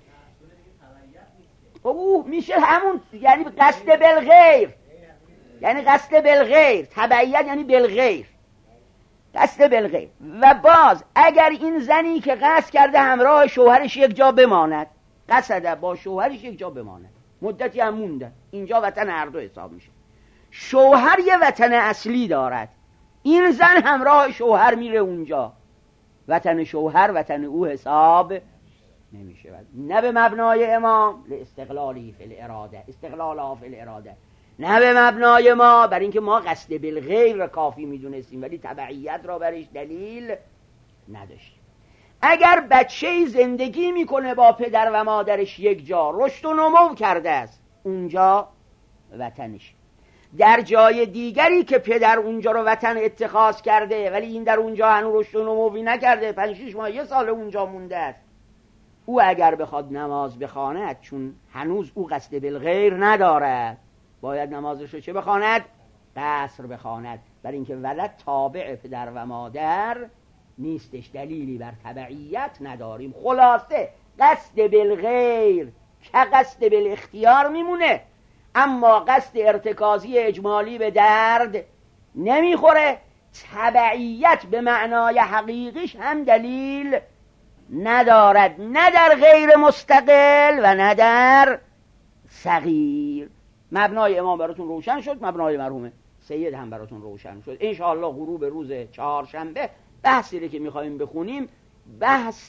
[SPEAKER 1] او میشه همون، یعنی قصد بالغیر، یعنی قصد بالغیر. تبعیت یعنی بالغیر، قصد بالغیر. و باز اگر این زنی که قصد کرده همراه شوهرش یک جا بماند، قصد با شوهرش یک جا بماند، مدتی هم مونده، اینجا وطن هر دو حساب میشه. شوهر یه وطن اصلی دارد، این زن همراه شوهر میره اونجا، وطن شوهر وطن او حساب نمیشه. نه به مبنای امام لاستقلالی فی الاراده، استقلال فی الاراده، نه به مبنای ما بر اینکه ما قصد بالغیر را کافی میدونستیم ولی تبعیت را برش دلیل نداشتیم. اگر بچه زندگی میکنه با پدر و مادرش یک جا، رشد و نمو کرده است، اونجا وطنش. در جای دیگری که پدر اونجا رو وطن اتخاذ کرده ولی این در اونجا هنوز رشد و نموی نکرده، پنج شش ماه یه سال اونجا مونده است، او اگر بخواد نماز بخواند، چون هنوز او قصد بالغیر ندارد، باید نمازش رو چه بخواند؟ قصر بخواند. برای اینکه ولد تابع پدر و مادر نیستش، دلیلی بر تبعیت نداریم. خلاصه قصد بالغیر که قصد بالاختیار میمونه، اما قصد ارتکازی اجمالی به درد نمیخوره. تبعیت به معنای حقیقیش هم دلیل ندارد، نه در غیر مستقل و نه در صغیر. مبنای امام براتون روشن شد، مبنای مرحوم سید هم براتون روشن شد. انشاءالله غروب روز چهارشنبه بحثی که میخواییم بخونیم بحث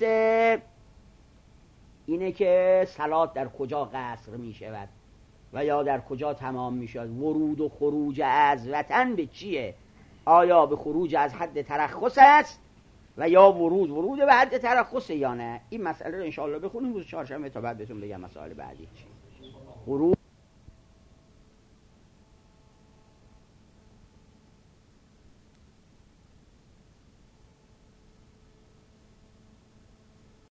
[SPEAKER 1] اینه که صلات در کجا قصر میشود و یا در کجا تمام میشود. ورود و خروج از وطن به چیه؟ آیا به خروج از حد ترخص است و یا ورود ورود به حد ترخص یا نه. این مسئله رو انشاءالله بخونیم روز چهارشنبه تا بعد بهتون بگم مسائل بعدی چی. ورود